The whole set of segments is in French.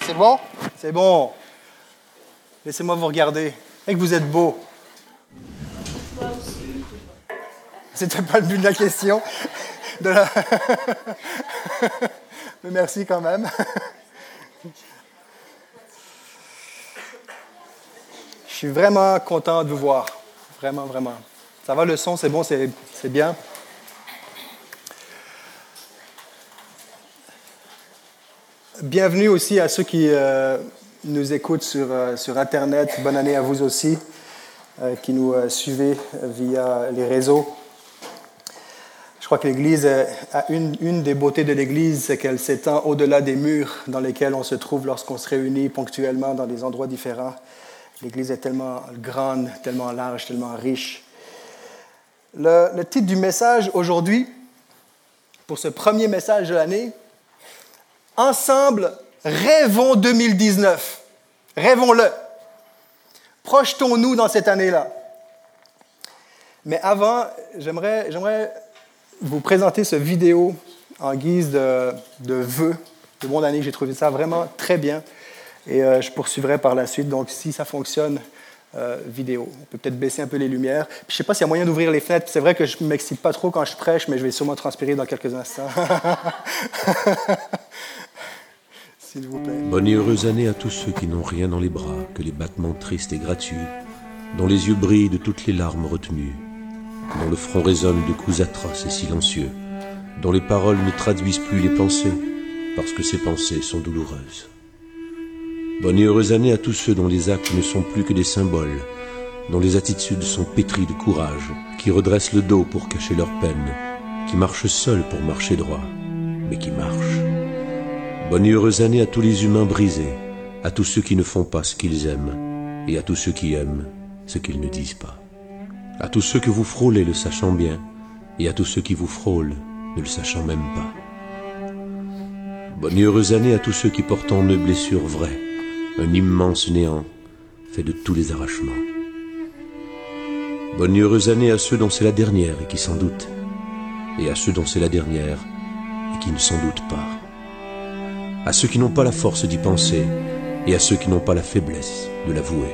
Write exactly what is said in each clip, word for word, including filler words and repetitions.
C'est bon? C'est bon. Laissez-moi vous regarder. Et que vous êtes beau. C'était pas le but de la question. De la... Mais merci quand même. Je suis vraiment content de vous voir. Vraiment, vraiment. Ça va, le son, c'est bon, c'est, c'est bien. Bienvenue aussi à ceux qui euh, nous écoutent sur, euh, sur Internet. Bonne année à vous aussi, euh, qui nous euh, suivez via les réseaux. Je crois que l'Église, a une, une des beautés de l'Église, c'est qu'elle s'étend au-delà des murs dans lesquels on se trouve lorsqu'on se réunit ponctuellement dans des endroits différents. L'Église est tellement grande, tellement large, tellement riche. Le, le titre du message aujourd'hui, pour ce premier message de l'année, Ensemble, rêvons deux mille dix-neuf. Rêvons-le. Projetons-nous dans cette année-là. Mais avant, j'aimerais, j'aimerais vous présenter ce vidéo en guise de, de vœux de bonne année. J'ai trouvé ça vraiment très bien. Et euh, je poursuivrai par la suite. Donc, si ça fonctionne, euh, vidéo. On peut peut-être baisser un peu les lumières. Puis, je ne sais pas s'il y a moyen d'ouvrir les fenêtres. C'est vrai que je ne m'excite pas trop quand je prêche, mais je vais sûrement transpirer dans quelques instants. S'il vous plaît. Bonne et heureuse année à tous ceux qui n'ont rien dans les bras que les battements tristes et gratuits, dont les yeux brillent de toutes les larmes retenues, dont le front résonne de coups atroces et silencieux, dont les paroles ne traduisent plus les pensées, parce que ces pensées sont douloureuses. Bonne et heureuse année à tous ceux dont les actes ne sont plus que des symboles, dont les attitudes sont pétries de courage, qui redressent le dos pour cacher leur peine, qui marchent seuls pour marcher droit, mais qui marchent. Bonne et heureuse année à tous les humains brisés, à tous ceux qui ne font pas ce qu'ils aiment, et à tous ceux qui aiment ce qu'ils ne disent pas. À tous ceux que vous frôlez le sachant bien, et à tous ceux qui vous frôlent ne le sachant même pas. Bonne et heureuse année à tous ceux qui portent en eux blessures vraies, un immense néant fait de tous les arrachements. Bonne et heureuse année à ceux dont c'est la dernière et qui s'en doutent, et à ceux dont c'est la dernière et qui ne s'en doutent pas. À ceux qui n'ont pas la force d'y penser, et à ceux qui n'ont pas la faiblesse de l'avouer.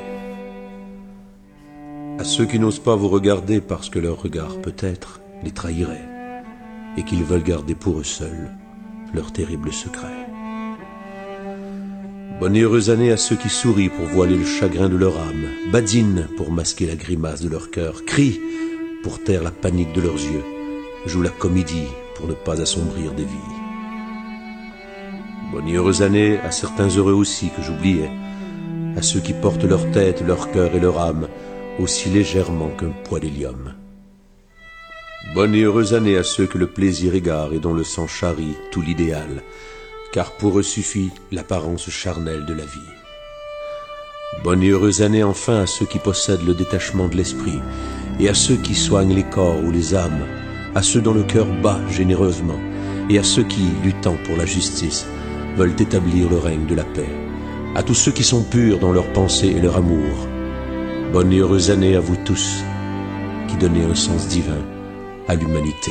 À ceux qui n'osent pas vous regarder parce que leur regard peut-être les trahirait, et qu'ils veulent garder pour eux seuls leur terrible secret. Bonne et heureuse année à ceux qui sourient pour voiler le chagrin de leur âme, badinent pour masquer la grimace de leur cœur, crient pour taire la panique de leurs yeux, jouent la comédie pour ne pas assombrir des vies. Bonne et heureuse année à certains heureux aussi que j'oubliais, à ceux qui portent leur tête, leur cœur et leur âme aussi légèrement qu'un poids d'hélium. Bonne et heureuse année à ceux que le plaisir égare et dont le sang charrie tout l'idéal, car pour eux suffit l'apparence charnelle de la vie. Bonne et heureuse année enfin à ceux qui possèdent le détachement de l'esprit, et à ceux qui soignent les corps ou les âmes, à ceux dont le cœur bat généreusement, et à ceux qui, luttant pour la justice, veulent établir le règne de la paix, à tous ceux qui sont purs dans leurs pensées et leur amour. Bonne et heureuse année à vous tous, qui donnez un sens divin à l'humanité.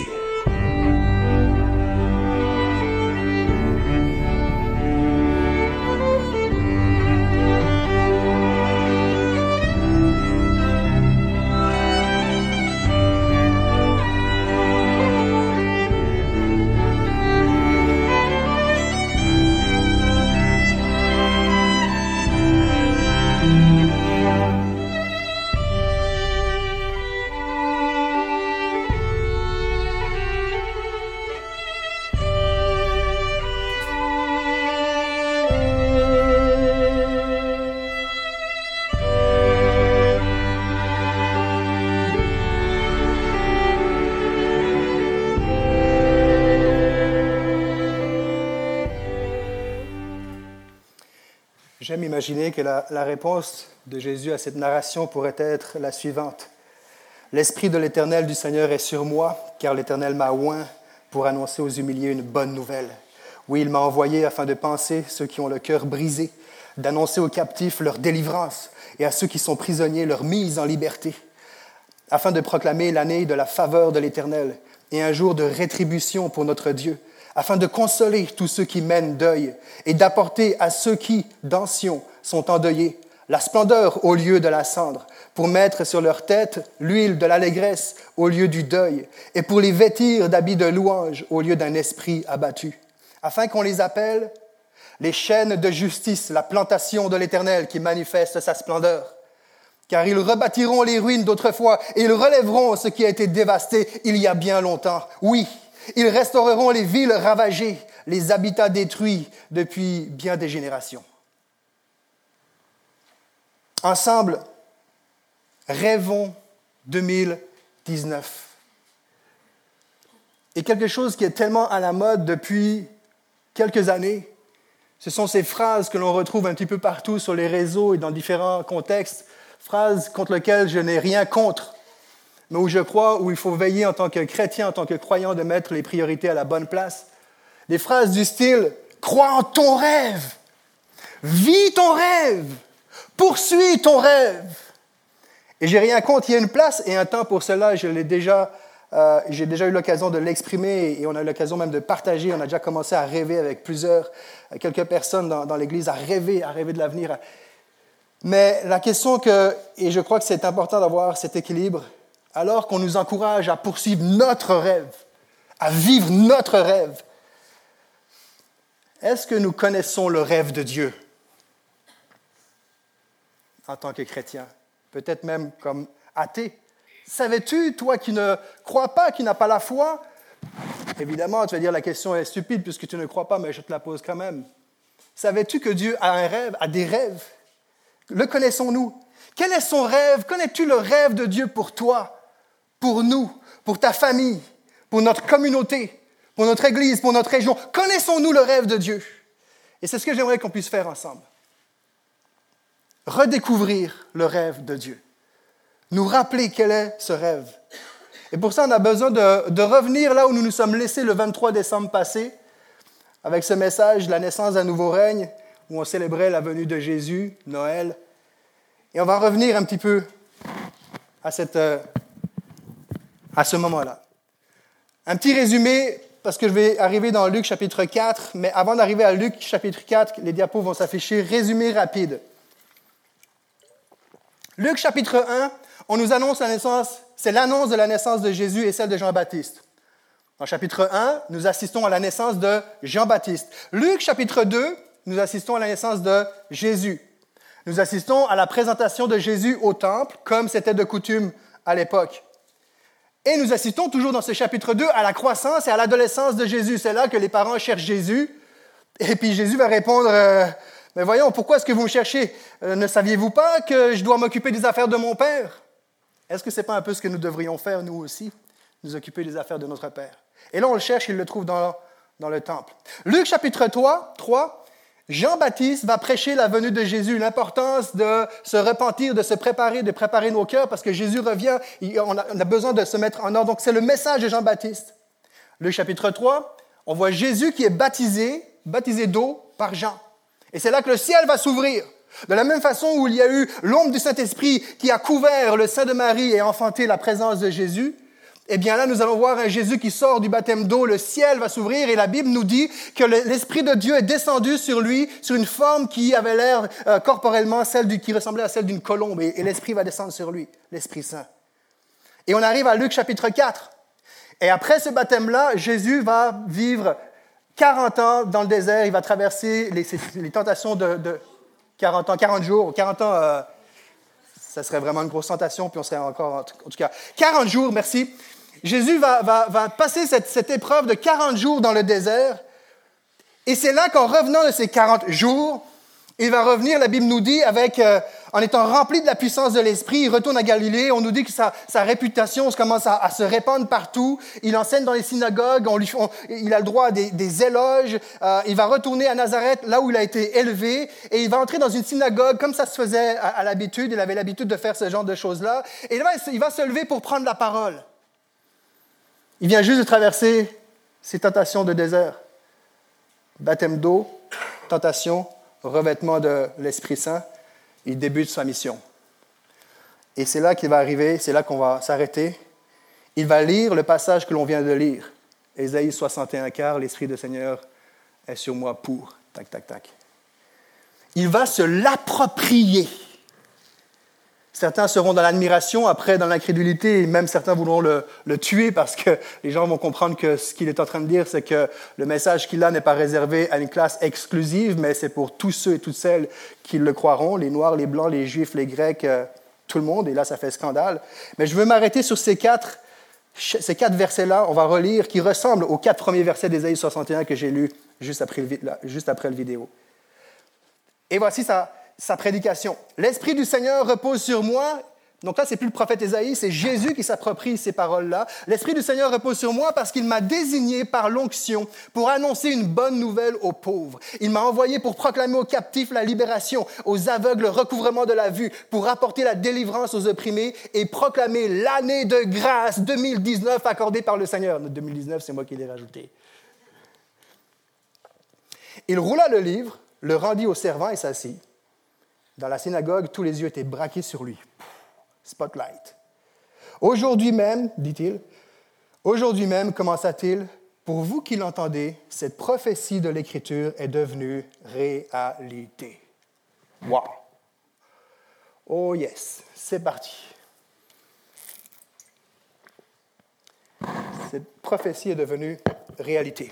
J'aime imaginer que la, la réponse de Jésus à cette narration pourrait être la suivante. L'Esprit de l'Éternel du Seigneur est sur moi, car l'Éternel m'a oint pour annoncer aux humiliés une bonne nouvelle. Oui, il m'a envoyé afin de panser ceux qui ont le cœur brisé, d'annoncer aux captifs leur délivrance et à ceux qui sont prisonniers leur mise en liberté, afin de proclamer l'année de la faveur de l'Éternel et un jour de rétribution pour notre Dieu, afin de consoler tous ceux qui mènent deuil et d'apporter à ceux qui, dans Sion, sont endeuillés, la splendeur au lieu de la cendre, pour mettre sur leur tête l'huile de l'allégresse au lieu du deuil, et pour les vêtir d'habits de louange au lieu d'un esprit abattu, afin qu'on les appelle les chaînes de justice, la plantation de l'Éternel qui manifeste sa splendeur. Car ils rebâtiront les ruines d'autrefois et ils relèveront ce qui a été dévasté il y a bien longtemps. Oui, ils restaureront les villes ravagées, les habitats détruits depuis bien des générations. Ensemble, rêvons deux mille dix-neuf. Et quelque chose qui est tellement à la mode depuis quelques années, ce sont ces phrases que l'on retrouve un petit peu partout sur les réseaux et dans différents contextes, phrases contre lesquelles je n'ai rien contre, mais où je crois, où il faut veiller en tant que chrétien, en tant que croyant, de mettre les priorités à la bonne place. Des phrases du style « Crois en ton rêve »,« Vis ton rêve »,« Poursuis ton rêve ». Et j'ai rien contre, il y a une place et un temps pour cela, je l'ai déjà, euh, j'ai déjà eu l'occasion de l'exprimer et on a eu l'occasion même de partager. On a déjà commencé à rêver avec plusieurs, quelques personnes dans, dans l'Église, à rêver, à rêver de l'avenir. Mais la question que, et je crois que c'est important d'avoir cet équilibre, alors qu'on nous encourage à poursuivre notre rêve, à vivre notre rêve, est-ce que nous connaissons le rêve de Dieu en tant que chrétien? Peut-être même comme athée. Savais-tu, toi qui ne crois pas, qui n'as pas la foi? Évidemment, tu vas dire la question est stupide puisque tu ne crois pas, mais je te la pose quand même. Savais-tu que Dieu a un rêve, a des rêves? Le connaissons-nous? Quel est son rêve? Connais-tu le rêve de Dieu pour toi, pour nous, pour ta famille, pour notre communauté, pour notre Église, pour notre région? Connaissons-nous le rêve de Dieu? Et c'est ce que j'aimerais qu'on puisse faire ensemble. Redécouvrir le rêve de Dieu. Nous rappeler quel est ce rêve. Et pour ça, on a besoin de, de revenir là où nous nous sommes laissés le vingt-trois décembre passé, avec ce message de la naissance d'un nouveau règne, où on célébrait la venue de Jésus, Noël. Et on va revenir un petit peu à, cette, à ce moment-là. Un petit résumé, parce que je vais arriver dans Luc chapitre quatre, mais avant d'arriver à Luc chapitre quatre, les diapos vont s'afficher. Résumé rapide. Luc chapitre un, on nous annonce la naissance, c'est l'annonce de la naissance de Jésus et celle de Jean-Baptiste. Dans chapitre un, nous assistons à la naissance de Jean-Baptiste. Luc chapitre deux, nous assistons à la naissance de Jésus. Nous assistons à la présentation de Jésus au temple, comme c'était de coutume à l'époque. Et nous assistons toujours dans ce chapitre deux à la croissance et à l'adolescence de Jésus. C'est là que les parents cherchent Jésus. Et puis Jésus va répondre euh, « Mais voyons, pourquoi est-ce que vous me cherchez? Euh, ne saviez-vous pas que je dois m'occuper des affaires de mon Père? » Est-ce que ce n'est pas un peu ce que nous devrions faire, nous aussi? Nous occuper des affaires de notre Père. Et là, on le cherche, il le trouve dans, dans le temple. Luc chapitre trois, Jean-Baptiste va prêcher la venue de Jésus, l'importance de se repentir, de se préparer, de préparer nos cœurs, parce que Jésus revient, on a, on a besoin de se mettre en ordre. Donc, c'est le message de Jean-Baptiste. Luc chapitre trois, on voit Jésus qui est baptisé, baptisé d'eau par Jean. Et c'est là que le ciel va s'ouvrir. De la même façon où il y a eu l'ombre du Saint-Esprit qui a couvert le sein de Marie et enfanté la présence de Jésus, eh bien là, nous allons voir un Jésus qui sort du baptême d'eau, le ciel va s'ouvrir et la Bible nous dit que l'Esprit de Dieu est descendu sur lui, sur une forme qui avait l'air euh, corporellement, celle du, qui ressemblait à celle d'une colombe, et, et l'Esprit va descendre sur lui, l'Esprit Saint. Et on arrive à Luc chapitre quatre. Et après ce baptême-là, Jésus va vivre quarante ans dans le désert, il va traverser les, les tentations de, de quarante ans, quarante jours, quarante ans, euh, ça serait vraiment une grosse tentation, puis on serait encore, en tout cas, quarante jours, merci. Jésus va, va, va passer cette, cette épreuve de quarante jours dans le désert, et c'est là qu'en revenant de ces quarante jours, il va revenir, la Bible nous dit, avec, euh, en étant rempli de la puissance de l'Esprit, il retourne à Galilée, on nous dit que sa, sa réputation commence à, à se répandre partout, il enseigne dans les synagogues, on lui, on, il a le droit à des, des éloges, euh, il va retourner à Nazareth, là où il a été élevé, et il va entrer dans une synagogue, comme ça se faisait à, à l'habitude, il avait l'habitude de faire ce genre de choses-là, et là, il va se lever pour prendre la parole. Il vient juste de traverser ces tentations de désert. Baptême d'eau, tentation, revêtement de l'Esprit Saint, il débute sa mission. Et c'est là qu'il va arriver, c'est là qu'on va s'arrêter. Il va lire le passage que l'on vient de lire. Ésaïe soixante et un, car l'Esprit du Seigneur est sur moi pour. Tac, tac, tac. Il va se l'approprier. Certains seront dans l'admiration, après dans l'incrédulité, et même certains voudront le, le tuer parce que les gens vont comprendre que ce qu'il est en train de dire, c'est que le message qu'il a n'est pas réservé à une classe exclusive, mais c'est pour tous ceux et toutes celles qui le croiront, les Noirs, les Blancs, les Juifs, les Grecs, euh, tout le monde, et là ça fait scandale. Mais je veux m'arrêter sur ces quatre, ces quatre versets-là, on va relire, qui ressemblent aux quatre premiers versets d'Ésaïe soixante et un que j'ai lus juste après le, juste après le vidéo. Et voici ça. Sa prédication. L'Esprit du Seigneur repose sur moi. Donc là, c'est plus le prophète Ésaïe, c'est Jésus qui s'approprie ces paroles-là. L'Esprit du Seigneur repose sur moi parce qu'il m'a désigné par l'onction pour annoncer une bonne nouvelle aux pauvres. Il m'a envoyé pour proclamer aux captifs la libération, aux aveugles le recouvrement de la vue, pour apporter la délivrance aux opprimés et proclamer l'année de grâce deux mille dix-neuf accordée par le Seigneur. deux mille dix-neuf, c'est moi qui l'ai rajouté. Il roula le livre, le rendit au servant et s'assit. Dans la synagogue, tous les yeux étaient braqués sur lui. Spotlight. Aujourd'hui même, dit-il, aujourd'hui même, commença-t-il, pour vous qui l'entendez, cette prophétie de l'Écriture est devenue réalité. Wow! Oh yes, c'est parti. Cette prophétie est devenue réalité.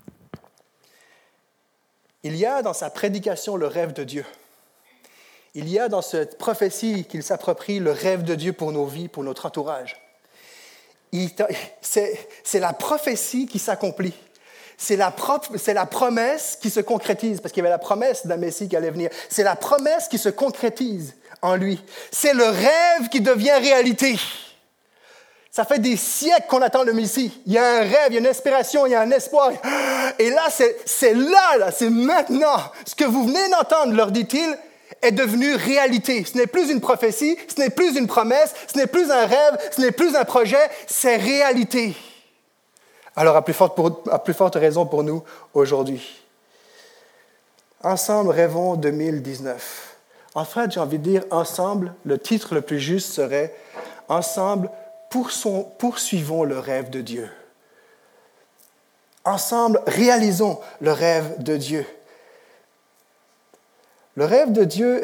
Il y a dans sa prédication le rêve de Dieu. Il y a dans cette prophétie qu'il s'approprie le rêve de Dieu pour nos vies, pour notre entourage. Il, c'est, c'est la prophétie qui s'accomplit. C'est la, c'est la promesse qui se concrétise, parce qu'il y avait la promesse d'un Messie qui allait venir. C'est la promesse qui se concrétise en lui. C'est le rêve qui devient réalité. Ça fait des siècles qu'on attend le Messie. Il y a un rêve, il y a une inspiration, il y a un espoir. Et là, c'est, c'est là, là, c'est maintenant. Ce que vous venez d'entendre, leur dit-il, est devenu réalité. Ce n'est plus une prophétie, ce n'est plus une promesse, ce n'est plus un rêve, ce n'est plus un projet, c'est réalité. Alors, à plus forte, pour, à plus forte raison pour nous aujourd'hui. Ensemble, rêvons deux mille dix-neuf. En fait, j'ai envie de dire, ensemble, le titre le plus juste serait « Ensemble, poursuivons le rêve de Dieu ». Ensemble, réalisons le rêve de Dieu. Le rêve de Dieu,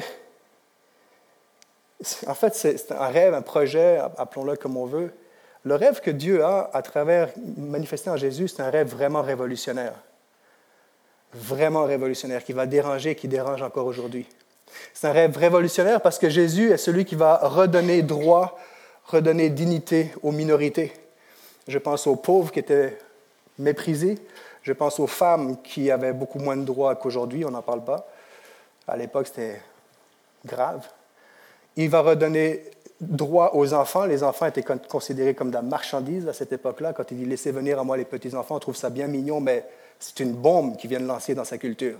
en fait, c'est un rêve, un projet, appelons-le comme on veut. Le rêve que Dieu a à travers, manifesté en Jésus, c'est un rêve vraiment révolutionnaire. Vraiment révolutionnaire, qui va déranger, qui dérange encore aujourd'hui. C'est un rêve révolutionnaire parce que Jésus est celui qui va redonner droit, redonner dignité aux minorités. Je pense aux pauvres qui étaient méprisés. Je pense aux femmes qui avaient beaucoup moins de droits qu'aujourd'hui, on n'en parle pas. À l'époque, c'était grave. Il va redonner droit aux enfants. Les enfants étaient considérés comme de la marchandise à cette époque-là. Quand il dit « laissez venir à moi les petits-enfants », on trouve ça bien mignon, mais c'est une bombe qu'il vient de lancer dans sa culture.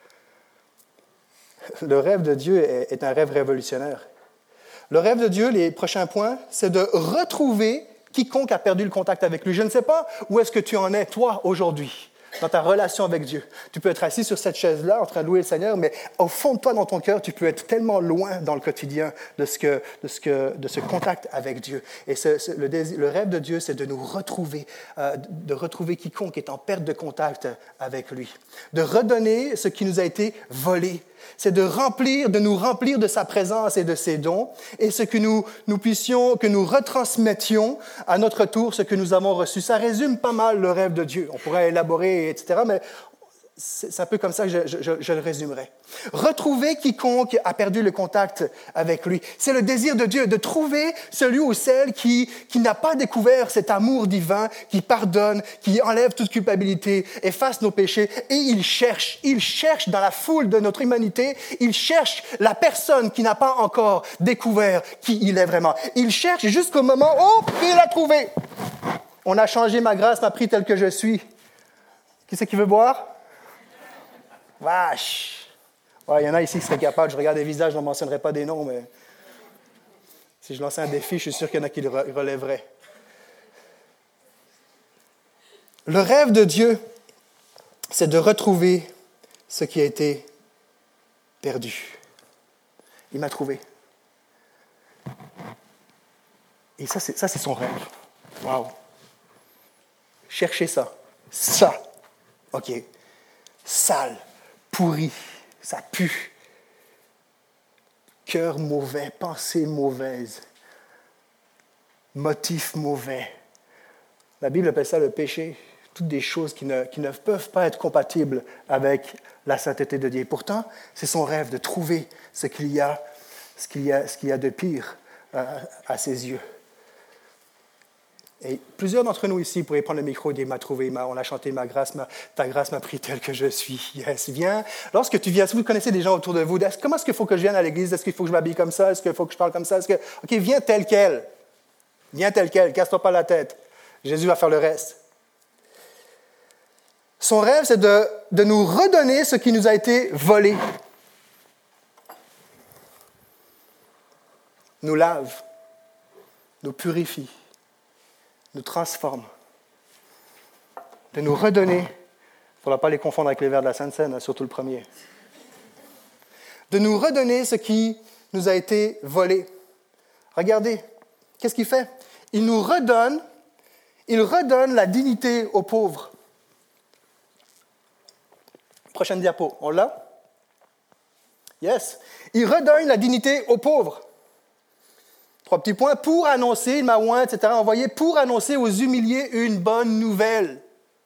Le rêve de Dieu est un rêve révolutionnaire. Le rêve de Dieu, les prochains points, c'est de retrouver quiconque a perdu le contact avec lui. Je ne sais pas où est-ce que tu en es, toi, aujourd'hui, dans ta relation avec Dieu. Tu peux être assis sur cette chaise-là en train de louer le Seigneur, mais au fond de toi, dans ton cœur, tu peux être tellement loin dans le quotidien de ce, que, de ce, que, de ce contact avec Dieu. Et ce, ce, le, désir, le rêve de Dieu, c'est de nous retrouver, euh, de retrouver quiconque est en perte de contact avec lui, de redonner ce qui nous a été volé. C'est de remplir, de nous remplir de sa présence et de ses dons, et ce que nous, nous puissions, que nous retransmettions à notre tour ce que nous avons reçu. Ça résume pas mal le rêve de Dieu. On pourrait élaborer, et cetera, mais c'est un peu comme ça que je, je, je le résumerai. Retrouver quiconque a perdu le contact avec lui. C'est le désir de Dieu, de trouver celui ou celle qui, qui n'a pas découvert cet amour divin, qui pardonne, qui enlève toute culpabilité, efface nos péchés. Et il cherche, il cherche dans la foule de notre humanité, il cherche la personne qui n'a pas encore découvert qui il est vraiment. Il cherche jusqu'au moment où il a trouvé. On a changé ma grâce, m'a pris tel que je suis. Qui c'est qui veut boire? Vache! Ouais, il y en a ici qui seraient capables. Je regarde les visages, je ne mentionnerai pas des noms, mais si je lançais un défi, je suis sûr qu'il y en a qui le relèveraient. Le rêve de Dieu, c'est de retrouver ce qui a été perdu. Il m'a trouvé. Et ça, c'est, ça, c'est son rêve. Wow! Cherchez ça. Ça, OK, sale, pourri, ça pue. Cœur mauvais, pensée mauvaise, motif mauvais. La Bible appelle ça le péché. Toutes des choses qui ne, qui ne peuvent pas être compatibles avec la sainteté de Dieu. Et pourtant, c'est son rêve de trouver ce qu'il y a, ce qu'il y a, ce qu'il y a de pire euh, à ses yeux. Et plusieurs d'entre nous ici pourraient prendre le micro et dire, m'a trouvé, m'a, on a chanté, ma grâce, ma, ta grâce m'a pris tel que je suis. Yes, viens. Lorsque tu viens, si vous connaissez des gens autour de vous, comment est-ce qu'il faut que je vienne à l'église? Est-ce qu'il faut que je m'habille comme ça? Est-ce qu'il faut que je parle comme ça? Est-ce que... OK, viens tel quel. Viens tel quel, casse-toi pas la tête. Jésus va faire le reste. Son rêve, c'est de, de nous redonner ce qui nous a été volé. Nous lave, nous purifie, nous transforme. De nous redonner, il ne faudra pas les confondre avec les vers de la Sainte Seine, surtout le premier. De nous redonner ce qui nous a été volé. Regardez, qu'est-ce qu'il fait? Il nous redonne, il redonne la dignité aux pauvres. Prochaine diapo, on l'a? Yes. Il redonne la dignité aux pauvres. Trois petits points. Pour annoncer, il m'a oint, et cetera, envoyé pour annoncer aux humiliés une bonne nouvelle.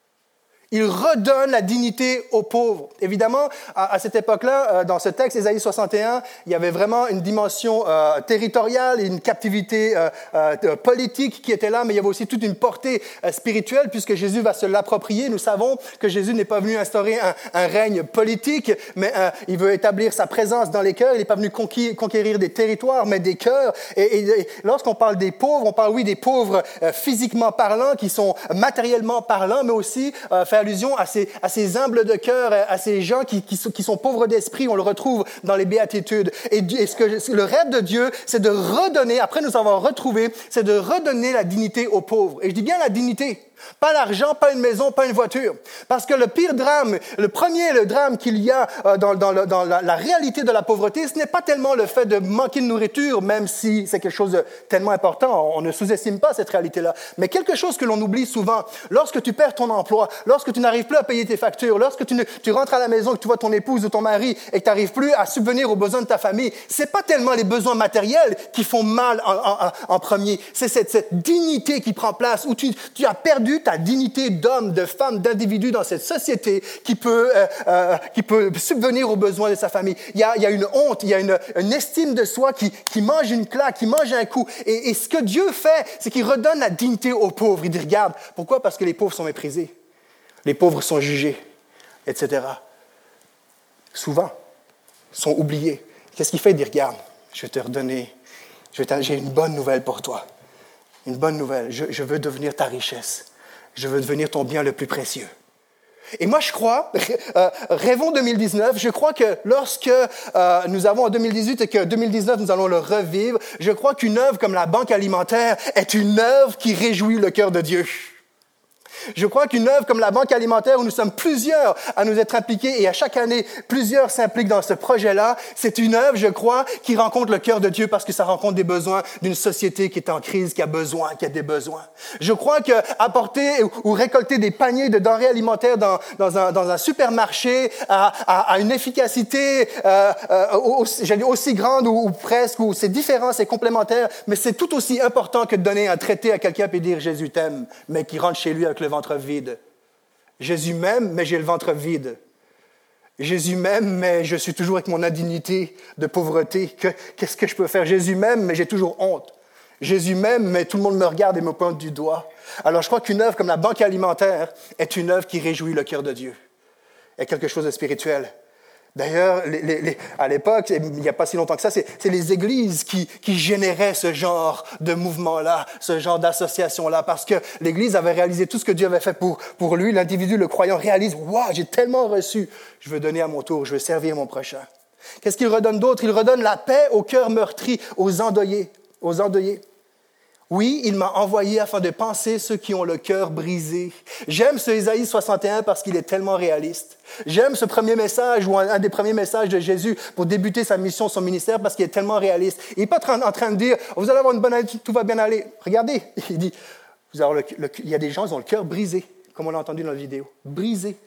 Il redonne la dignité aux pauvres. Évidemment, à, à cette époque-là, euh, dans ce texte, Ésaïe soixante et un, il y avait vraiment une dimension euh, territoriale, une captivité euh, euh, politique qui était là, mais il y avait aussi toute une portée euh, spirituelle, puisque Jésus va se l'approprier. Nous savons que Jésus n'est pas venu instaurer un, un règne politique, mais euh, il veut établir sa présence dans les cœurs. Il n'est pas venu conquérir, conquérir des territoires, mais des cœurs. Et, et, et lorsqu'on parle des pauvres, on parle, oui, des pauvres euh, physiquement parlant, qui sont matériellement parlant, mais aussi euh, faire allusion à ces, à ces humbles de cœur, à ces gens qui, qui, sont, qui sont pauvres d'esprit. On le retrouve dans les béatitudes. Et, et ce que, le rêve de Dieu, c'est de redonner, après nous avoir retrouvés, c'est de redonner la dignité aux pauvres. Et je dis bien la dignité. Pas l'argent, pas une maison, pas une voiture. Parce que le pire drame, le premier le drame qu'il y a euh, dans, dans, le, dans la, la réalité de la pauvreté, ce n'est pas tellement le fait de manquer de nourriture, même si c'est quelque chose de tellement important. On ne sous-estime pas cette réalité-là. Mais quelque chose que l'on oublie souvent, lorsque tu perds ton emploi, lorsque tu n'arrives plus à payer tes factures, lorsque tu, ne, tu rentres à la maison et que tu vois ton épouse ou ton mari et que tu n'arrives plus à subvenir aux besoins de ta famille, c'est pas tellement les besoins matériels qui font mal en, en, en premier. C'est cette, cette dignité qui prend place, où tu, tu as perdu ta dignité d'homme, de femme, d'individu dans cette société qui peut, euh, euh, qui peut subvenir aux besoins de sa famille. Il y a, il y a une honte, il y a une, une estime de soi qui, qui mange une claque, qui mange un coup. Et, et ce que Dieu fait, c'est qu'il redonne la dignité aux pauvres. Il dit, regarde, pourquoi? Parce que les pauvres sont méprisés. Les pauvres sont jugés, et cetera. Souvent, sont oubliés. Qu'est-ce qu'il fait? Il dit, regarde, je vais te redonner, je vais te, j'ai une bonne nouvelle pour toi. Une bonne nouvelle. Je, je veux devenir ta richesse. Je veux devenir ton bien le plus précieux. Et moi, je crois, euh, rêvons deux mille dix-neuf, je crois que lorsque euh, nous avons en deux mille dix-huit et que deux mille dix-neuf, nous allons le revivre, je crois qu'une œuvre comme la Banque alimentaire est une œuvre qui réjouit le cœur de Dieu. Je crois qu'une œuvre comme la Banque alimentaire, où nous sommes plusieurs à nous être impliqués et à chaque année, plusieurs s'impliquent dans ce projet-là, c'est une œuvre, je crois, qui rencontre le cœur de Dieu parce que ça rencontre des besoins d'une société qui est en crise, qui a besoin, qui a des besoins. Je crois qu'apporter ou récolter des paniers de denrées alimentaires dans, dans, un, dans un supermarché a, a, a une efficacité euh, euh, aussi, j'allais dire aussi grande ou, ou presque, ou c'est différent, c'est complémentaire, mais c'est tout aussi important que de donner un traité à quelqu'un et dire « Jésus t'aime », mais qui rentre chez lui avec le ventre vide. Jésus m'aime, mais j'ai le ventre vide. Jésus m'aime, mais je suis toujours avec mon indignité de pauvreté. Que, qu'est-ce que je peux faire? Jésus m'aime, mais j'ai toujours honte. Jésus m'aime, mais tout le monde me regarde et me pointe du doigt. Alors je crois qu'une œuvre comme la Banque alimentaire est une œuvre qui réjouit le cœur de Dieu. Est quelque chose de spirituel. D'ailleurs, les, les, les, à l'époque, il n'y a pas si longtemps que ça, c'est, c'est les églises qui, qui généraient ce genre de mouvement-là, ce genre d'association-là, parce que l'Église avait réalisé tout ce que Dieu avait fait pour, pour lui. L'individu, le croyant, réalise « Wow, j'ai tellement reçu, je veux donner à mon tour, je veux servir mon prochain. » Qu'est-ce qu'il redonne d'autre? Il redonne la paix au cœur meurtri, aux endeuillés. Aux endeuillés. Oui, il m'a envoyé afin de panser ceux qui ont le cœur brisé. J'aime ce Ésaïe soixante et un parce qu'il est tellement réaliste. J'aime ce premier message, ou un, un des premiers messages de Jésus pour débuter sa mission, son ministère, parce qu'il est tellement réaliste. Il n'est pas en train de dire, vous allez avoir une bonne année, tout va bien aller. Regardez, il dit, vous avez le, le, il y a des gens qui ont le cœur brisé. comme on l'a entendu dans la vidéo. Brisé.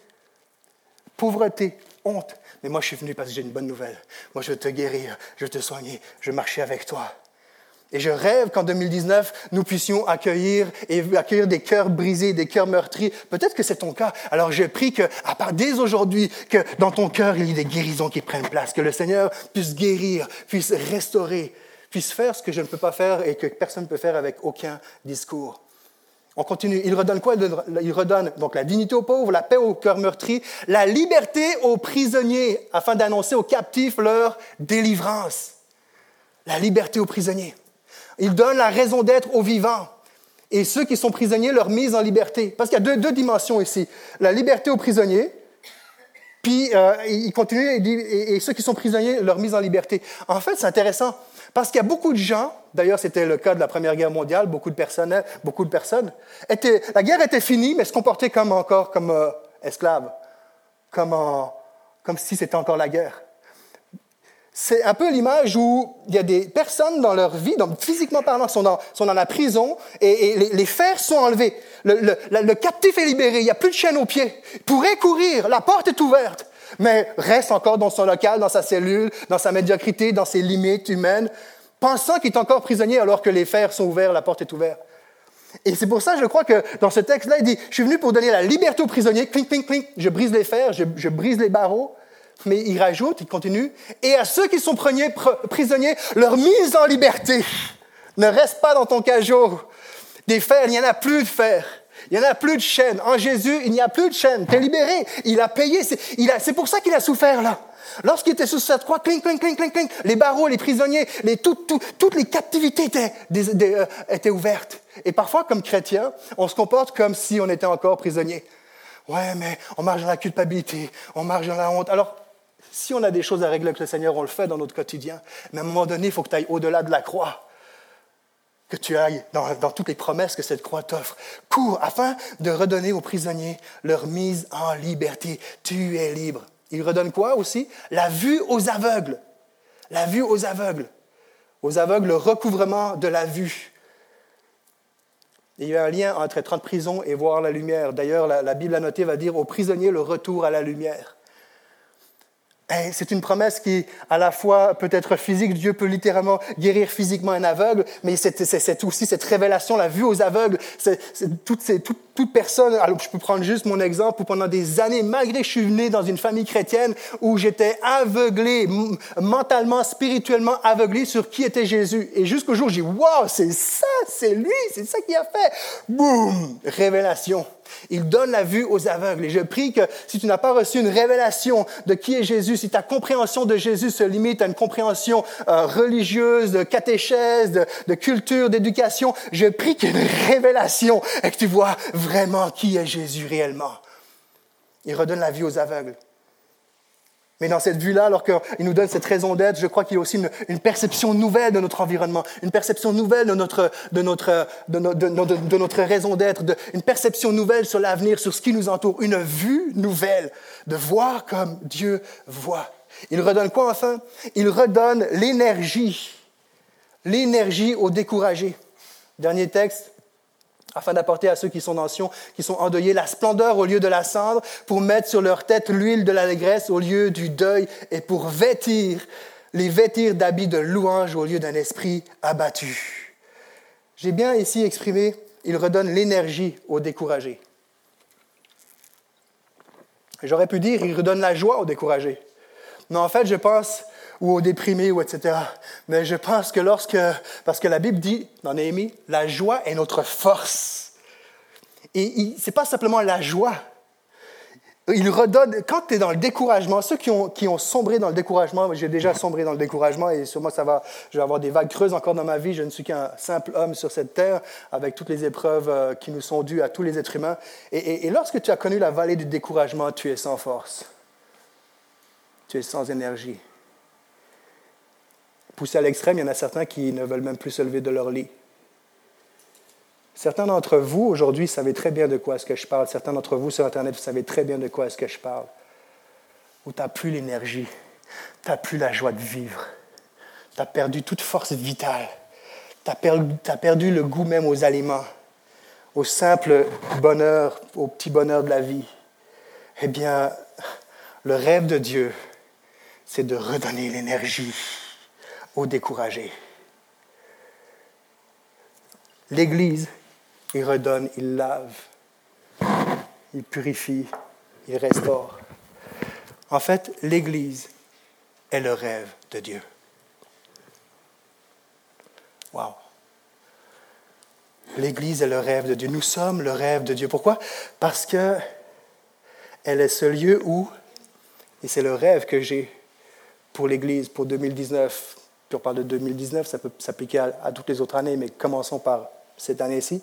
Pauvreté, honte. Mais moi, je suis venu parce que j'ai une bonne nouvelle. Moi, je veux te guérir, je veux te soigner, je veux marcher avec toi. Et je rêve qu'en deux mille dix-neuf, nous puissions accueillir et accueillir des cœurs brisés, des cœurs meurtris. Peut-être que c'est ton cas. Alors je prie que, à part dès aujourd'hui, que dans ton cœur, il y ait des guérisons qui prennent place, que le Seigneur puisse guérir, puisse restaurer, puisse faire ce que je ne peux pas faire et que personne ne peut faire avec aucun discours. On continue. Il redonne quoi? Il redonne donc la dignité aux pauvres, la paix aux cœurs meurtris, la liberté aux prisonniers, afin d'annoncer aux captifs leur délivrance. La liberté aux prisonniers. Il donne la raison d'être aux vivants. Et ceux qui sont prisonniers, leur mise en liberté. Parce qu'il y a deux, deux dimensions ici. La liberté aux prisonniers, puis euh, il continue et dit, et, et ceux qui sont prisonniers, leur mise en liberté. En fait, c'est intéressant, parce qu'il y a beaucoup de gens, d'ailleurs c'était le cas de la Première Guerre mondiale, beaucoup de personnes, beaucoup de personnes étaient, la guerre était finie, mais se comportaient comme encore comme euh, esclaves, comme, en, comme si c'était encore la guerre. C'est un peu l'image où il y a des personnes dans leur vie, donc physiquement parlant, sont dans, sont dans la prison et, et les, les fers sont enlevés. Le, le, le captif est libéré, il n'y a plus de chaîne aux pieds. Il pourrait courir, la porte est ouverte, mais reste encore dans son local, dans sa cellule, dans sa médiocrité, dans ses limites humaines, pensant qu'il est encore prisonnier alors que les fers sont ouverts, la porte est ouverte. Et c'est pour ça, je crois que dans ce texte-là, il dit « Je suis venu pour donner la liberté aux prisonniers, clink, clink, clink, je brise les fers, je, je brise les barreaux. » Mais il rajoute, il continue, « Et à ceux qui sont prisonniers, leur mise en liberté. Ne reste pas dans ton cachot. Des fers, il n'y en a plus de fers. Il n'y en a plus de chaînes. En Jésus, il n'y a plus de chaînes. Tu es libéré. Il a payé. C'est, il a, c'est pour ça qu'il a souffert là. Lorsqu'il était sous cette croix, clink, clink, clink, clink, clink, les barreaux, les prisonniers, les, tout, tout, toutes les captivités étaient, des, des, euh, étaient ouvertes. Et parfois, comme chrétiens, on se comporte comme si on était encore prisonnier. Ouais, mais on marche dans la culpabilité, on marche dans la honte. Alors, si on a des choses à régler avec le Seigneur, on le fait dans notre quotidien. Mais à un moment donné, il faut que tu ailles au-delà de la croix. Que tu ailles dans, dans toutes les promesses que cette croix t'offre. Cours afin de redonner aux prisonniers leur mise en liberté. Tu es libre. Il redonne quoi aussi? La vue aux aveugles. La vue aux aveugles. Aux aveugles, le recouvrement de la vue. Il y a un lien entre être en prison et voir la lumière. D'ailleurs, la, la Bible annotée va dire aux prisonniers le retour à la lumière. Et c'est une promesse qui, à la fois, peut être physique. Dieu peut littéralement guérir physiquement un aveugle, mais c'est, c'est, c'est aussi cette révélation, la vue aux aveugles. C'est, c'est toute, c'est, toute, toute personne, alors je peux prendre juste mon exemple, où pendant des années, malgré que je suis né dans une famille chrétienne, où j'étais aveuglé, mentalement, spirituellement aveuglé sur qui était Jésus. Et jusqu'au jour où j'ai dit, wow, c'est ça, c'est lui, c'est ça qu'il a fait. Boum, révélation. Il donne la vue aux aveugles. Et je prie que si tu n'as pas reçu une révélation de qui est Jésus, si ta compréhension de Jésus se limite à une compréhension euh, religieuse, de catéchèse, de, de culture, d'éducation, je prie qu'il y ait une révélation et que tu vois vraiment qui est Jésus réellement. Il redonne la vue aux aveugles. Mais dans cette vue-là, alors qu'il nous donne cette raison d'être, je crois qu'il y a aussi une, une perception nouvelle de notre environnement, une perception nouvelle de notre, de notre, de no, de, de, de notre raison d'être, de, une perception nouvelle sur l'avenir, sur ce qui nous entoure, une vue nouvelle, de voir comme Dieu voit. Il redonne quoi enfin? Il redonne l'énergie, l'énergie aux découragés. Dernier texte. Afin d'apporter à ceux qui sont dans Sion, qui sont endeuillés, la splendeur au lieu de la cendre, pour mettre sur leur tête l'huile de l'allégresse au lieu du deuil, et pour vêtir, les vêtir d'habits de louange au lieu d'un esprit abattu. J'ai bien ici exprimé, il redonne l'énergie aux découragés. J'aurais pu dire, il redonne la joie aux découragés. Mais en fait, je pense, ou aux déprimés, ou et cetera. Mais je pense que lorsque, parce que la Bible dit, dans Néhémie, la joie est notre force. Et ce n'est pas simplement la joie. Il redonne, quand tu es dans le découragement, ceux qui ont, qui ont sombré dans le découragement, j'ai déjà sombré dans le découragement et sûrement ça va, je vais avoir des vagues creuses encore dans ma vie, je ne suis qu'un simple homme sur cette terre, avec toutes les épreuves qui nous sont dues à tous les êtres humains. Et, et, et lorsque tu as connu la vallée du découragement, tu es sans force. Tu es sans énergie. Poussé à l'extrême, il y en a certains qui ne veulent même plus se lever de leur lit. Certains d'entre vous, aujourd'hui, savez très bien de quoi est-ce que je parle. Certains d'entre vous, sur Internet, vous savez très bien de quoi est-ce que je parle. Où tu n'as plus l'énergie, tu n'as plus la joie de vivre. Tu as perdu toute force vitale. Tu as perdu, tu as perdu le goût même aux aliments. au simple bonheur, au petit bonheur de la vie. Eh bien, le rêve de Dieu, c'est de redonner l'énergie aux découragés. L'Église, il redonne, il lave, il purifie, il restaure. En fait, l'Église est le rêve de Dieu. Wow! L'Église est le rêve de Dieu. Nous sommes le rêve de Dieu. Pourquoi? Parce que elle est ce lieu où, et c'est le rêve que j'ai pour l'Église, pour deux mille dix-neuf. Puis on parle de deux mille dix-neuf, ça peut s'appliquer à, à toutes les autres années, mais commençons par cette année-ci.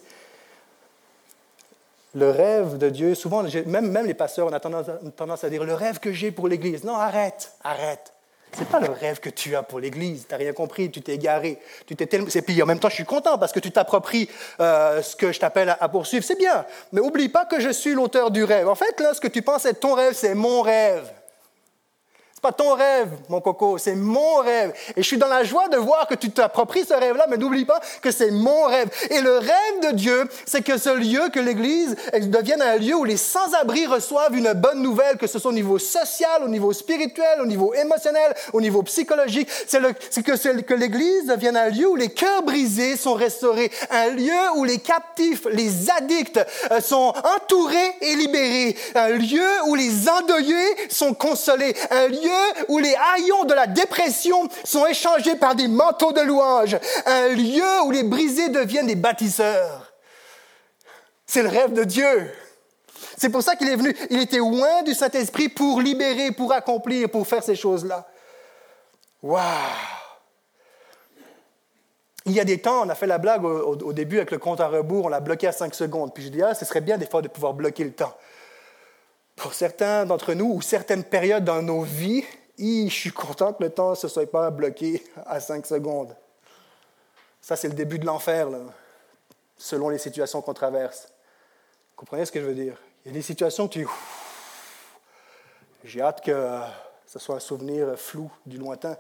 Le rêve de Dieu, souvent, même, même les pasteurs, on a tendance, tendance à dire, le rêve que j'ai pour l'Église. Non, arrête, arrête. Ce n'est pas le rêve que tu as pour l'Église. Tu n'as rien compris, tu t'es égaré. Tu t'es tellement... Et puis en même temps, je suis content parce que tu t'appropries euh, ce que je t'appelle à, à poursuivre. C'est bien, mais oublie pas que je suis l'auteur du rêve. En fait, là, ce que tu penses être ton rêve, c'est mon rêve. Ce n'est pas ton rêve, mon coco, c'est mon rêve. Et je suis dans la joie de voir que tu t'appropries ce rêve-là, mais n'oublie pas que c'est mon rêve. Et le rêve de Dieu, c'est que ce lieu, que l'Église devienne un lieu où les sans-abri reçoivent une bonne nouvelle, que ce soit au niveau social, au niveau spirituel, au niveau émotionnel, au niveau psychologique. C'est, le, c'est, que, c'est que l'Église devienne un lieu où les cœurs brisés sont restaurés, un lieu où les captifs, les addicts euh, sont entourés et libérés, un lieu où les endeuillés sont consolés, un lieu où les haillons de la dépression sont échangés par des manteaux de louange, un lieu où les brisés deviennent des bâtisseurs. C'est le rêve de Dieu. C'est pour ça qu'il est venu. Il était loin du Saint-Esprit pour libérer, pour accomplir, pour faire ces choses-là. Waouh! Il y a des temps, on a fait la blague au, au, au début avec le compte à rebours, on l'a bloqué à cinq secondes. Puis je dis, ah, ce serait bien des fois de pouvoir bloquer le temps. Pour certains d'entre nous, ou certaines périodes dans nos vies, je suis content que le temps ne se soit pas bloqué à cinq secondes. Ça, c'est le début de l'enfer, là, selon les situations qu'on traverse. Vous comprenez ce que je veux dire? Il y a des situations que tu... J'ai hâte que ce soit un souvenir flou du lointain.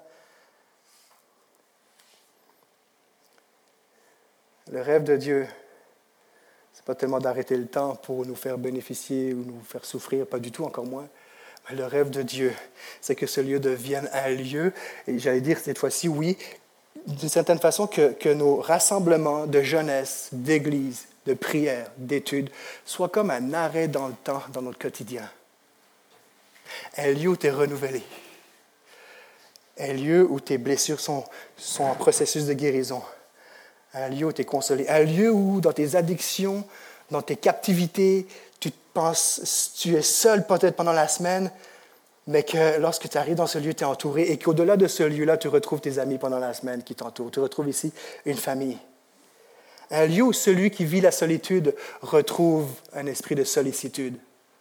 Le rêve de Dieu, ce n'est pas tellement d'arrêter le temps pour nous faire bénéficier ou nous faire souffrir, pas du tout, encore moins. Mais le rêve de Dieu, c'est que ce lieu devienne un lieu, et j'allais dire cette fois-ci, oui, d'une certaine façon, que, que nos rassemblements de jeunesse, d'église, de prière, d'études, soient comme un arrêt dans le temps, dans notre quotidien. Un lieu où tu es renouvelé. Un lieu où tes blessures sont, sont en processus de guérison. Un lieu où tu es consolé. Un lieu où, dans tes addictions, dans tes captivités, tu penses, tu es seul peut-être pendant la semaine, mais que lorsque tu arrives dans ce lieu, tu es entouré et qu'au-delà de ce lieu-là, tu retrouves tes amis pendant la semaine qui t'entourent. Tu retrouves ici une famille. Un lieu où celui qui vit la solitude retrouve un esprit de sollicitude.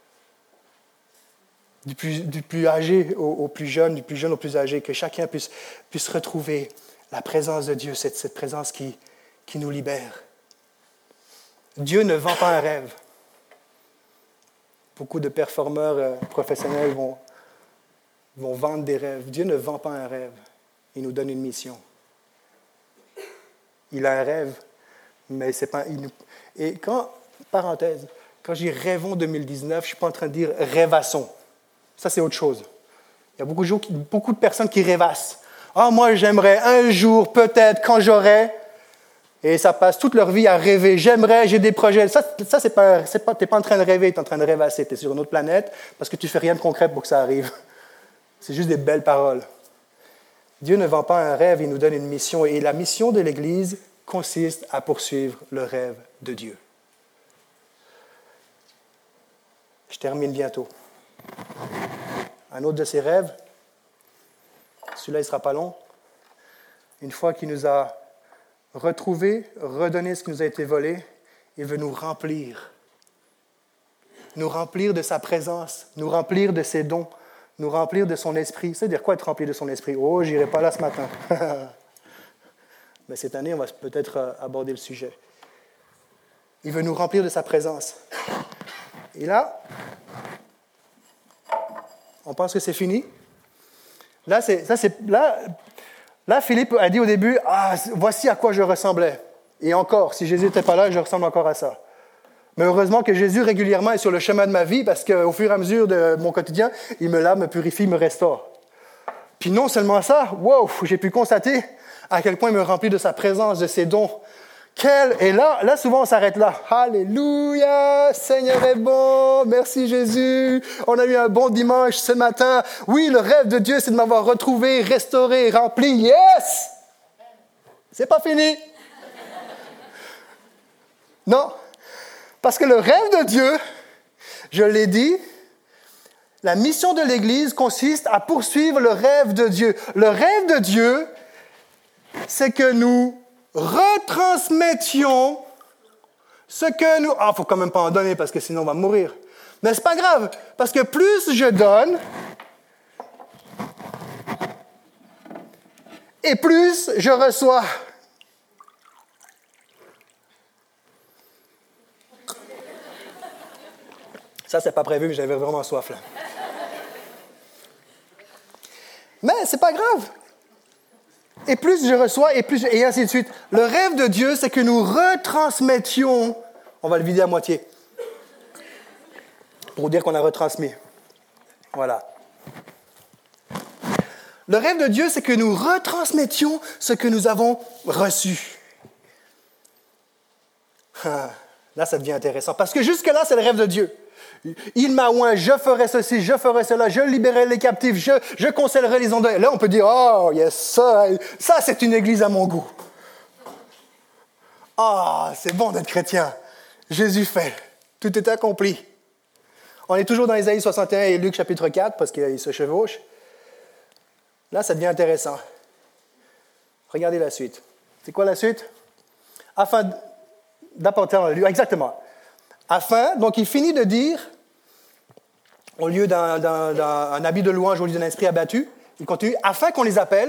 Du plus, du plus âgé au, au plus jeune, du plus jeune au plus âgé, que chacun puisse, puisse retrouver la présence de Dieu, cette, cette présence qui, qui nous libère. Dieu ne vend pas un rêve. Beaucoup de performeurs euh, professionnels vont, vont vendre des rêves. Dieu ne vend pas un rêve. Il nous donne une mission. Il a un rêve, mais c'est pas... Il nous... Et quand, parenthèse, quand je dis rêvons deux mille dix-neuf, je ne suis pas en train de dire rêvassons. Ça, c'est autre chose. Il y a beaucoup de, gens qui, beaucoup de personnes qui rêvassent. Ah, moi, j'aimerais un jour, peut-être, quand j'aurai... Et ça passe toute leur vie à rêver. J'aimerais, j'ai des projets. Ça, ça c'est pas, c'est pas, t'es pas en train de rêver, tu es en train de rêvasser. Tu es sur une autre planète parce que tu fais rien de concret pour que ça arrive. C'est juste des belles paroles. Dieu ne vend pas un rêve, il nous donne une mission. Et la mission de l'Église consiste à poursuivre le rêve de Dieu. Je termine bientôt. Un autre de ses rêves, celui-là, il ne sera pas long. Une fois qu'il nous a retrouver, redonner ce qui nous a été volé, il veut nous remplir. Nous remplir de sa présence, nous remplir de ses dons, nous remplir de son esprit. Ça veut dire quoi être rempli de son esprit? Oh, je n'irai pas là ce matin. Mais cette année, on va peut-être aborder le sujet. Il veut nous remplir de sa présence. Et là, on pense que c'est fini. Là, c'est, ça, c'est, là, Là, Philippe a dit au début, « Ah, voici à quoi je ressemblais. » Et encore, si Jésus n'était pas là, je ressemble encore à ça. Mais heureusement que Jésus régulièrement est sur le chemin de ma vie parce qu'au fur et à mesure de mon quotidien, il me lave, me purifie, me restaure. Puis non seulement ça, wow, j'ai pu constater à quel point il me remplit de sa présence, de ses dons. Quel... Et là, là, souvent, on s'arrête là. Alléluia, Seigneur est bon, merci Jésus. On a eu un bon dimanche ce matin. Oui, le rêve de Dieu, c'est de m'avoir retrouvé, restauré, rempli. Yes! C'est pas fini. Non, parce que le rêve de Dieu, je l'ai dit, la mission de l'Église consiste à poursuivre le rêve de Dieu. Le rêve de Dieu, c'est que nous retransmettions ce que nous... Ah, il ne faut quand même pas en donner parce que sinon on va mourir. Mais ce n'est pas grave, parce que plus je donne, et plus je reçois. Ça, c'est pas prévu, mais j'avais vraiment soif, là. Mais c'est pas grave. Et plus je reçois, et plus je... Et ainsi de suite. Le rêve de Dieu, c'est que nous retransmettions... On va le vider à moitié. Pour dire qu'on a retransmis. Voilà. Le rêve de Dieu, c'est que nous retransmettions ce que nous avons reçu. Ah, là, ça devient intéressant. Parce que jusque-là, c'est le rêve de Dieu. Il m'a oint, je ferai ceci, je ferai cela, je libérerai les captifs, je, je consolerai les endeuillés. Là, on peut dire, oh, yes, ça, ça, c'est une église à mon goût. Ah, c'est bon d'être chrétien. Jésus fait. Tout est accompli. On est toujours dans Ésaïe soixante et un et Luc chapitre quatre, parce qu'ils se chevauchent. Là, ça devient intéressant. Regardez la suite. C'est quoi la suite? Afin d'apporter en lieu. Exactement. Afin, donc il finit de dire, au lieu d'un, d'un, d'un habit de louange, au lieu d'un esprit abattu, il continue, afin qu'on les appelle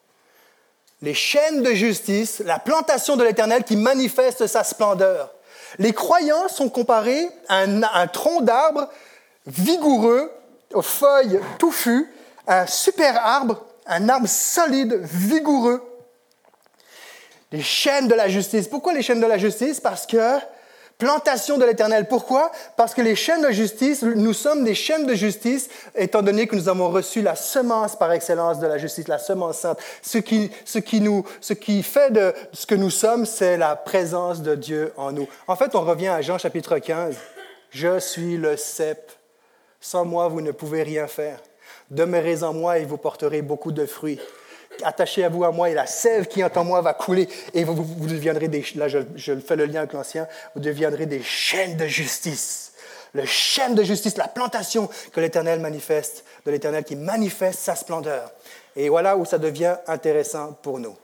les chaînes de justice, la plantation de l'Éternel qui manifeste sa splendeur. Les croyants sont comparés à un, à un tronc d'arbre vigoureux, aux feuilles touffues, un super arbre, un arbre solide, vigoureux. Les chaînes de la justice. Pourquoi les chaînes de la justice? Parce que plantation de l'Éternel. Pourquoi? Parce que les chaînes de justice, nous sommes des chaînes de justice, étant donné que nous avons reçu la semence par excellence de la justice, la semence sainte. Ce qui, ce qui, nous, ce qui fait de ce que nous sommes, c'est la présence de Dieu en nous. En fait, on revient à Jean chapitre quinze. « Je suis le cep. Sans moi, vous ne pouvez rien faire. Demeurez en moi et vous porterez beaucoup de fruits. » Attachez à vous à moi et la sève qui est en moi va couler et vous, vous, vous deviendrez des... Là, je, je fais le lien avec l'ancien. Vous deviendrez des chaînes de justice. Le chaîne de justice, la plantation que l'Éternel manifeste, de l'Éternel qui manifeste sa splendeur. Et voilà où ça devient intéressant pour nous.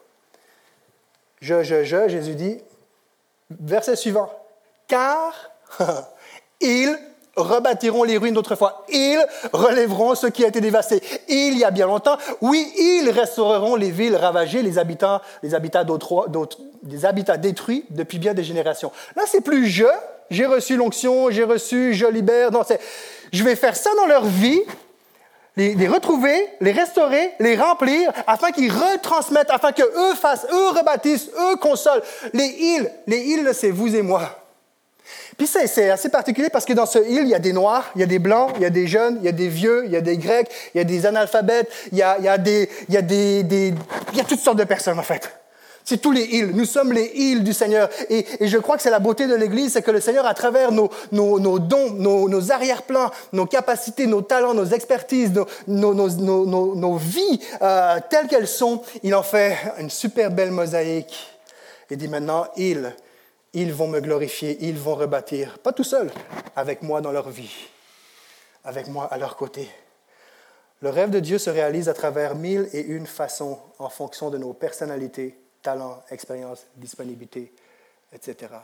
Je, je, je, Jésus dit, verset suivant. Car ils rebâtiront les ruines d'autrefois. Ils relèveront ce qui a été dévasté. Il y a bien longtemps, oui, ils restaureront les villes ravagées, les habitants, les habitats d'autres, d'autres, des habitats détruits depuis bien des générations. Là, c'est plus je, j'ai reçu l'onction, j'ai reçu, je libère. Non, c'est, je vais faire ça dans leur vie, les, les retrouver, les restaurer, les remplir, afin qu'ils retransmettent, afin qu'eux fassent, eux rebâtissent, eux consolent. Les ils, les ils, c'est vous et moi. Puis c'est, c'est assez particulier parce que dans ce île, il y a des Noirs, il y a des Blancs, il y a des jeunes, il y a des vieux, il y a des Grecs, il y a des analphabètes, il y a, il y a, des, il y a, des, des, il y a toutes sortes de personnes en fait. C'est tous les îles. Nous sommes les îles du Seigneur. Et, et je crois que c'est la beauté de l'Église, c'est que le Seigneur, à travers nos, nos, nos dons, nos, nos arrière-plans, nos capacités, nos talents, nos expertises, nos, nos, nos, nos, nos, nos vies euh, telles qu'elles sont, il en fait une super belle mosaïque. Et dit maintenant, ils... Ils vont me glorifier, ils vont rebâtir, pas tout seuls, avec moi dans leur vie, avec moi à leur côté. Le rêve de Dieu se réalise à travers mille et une façons en fonction de nos personnalités, talents, expériences, disponibilité, et cetera.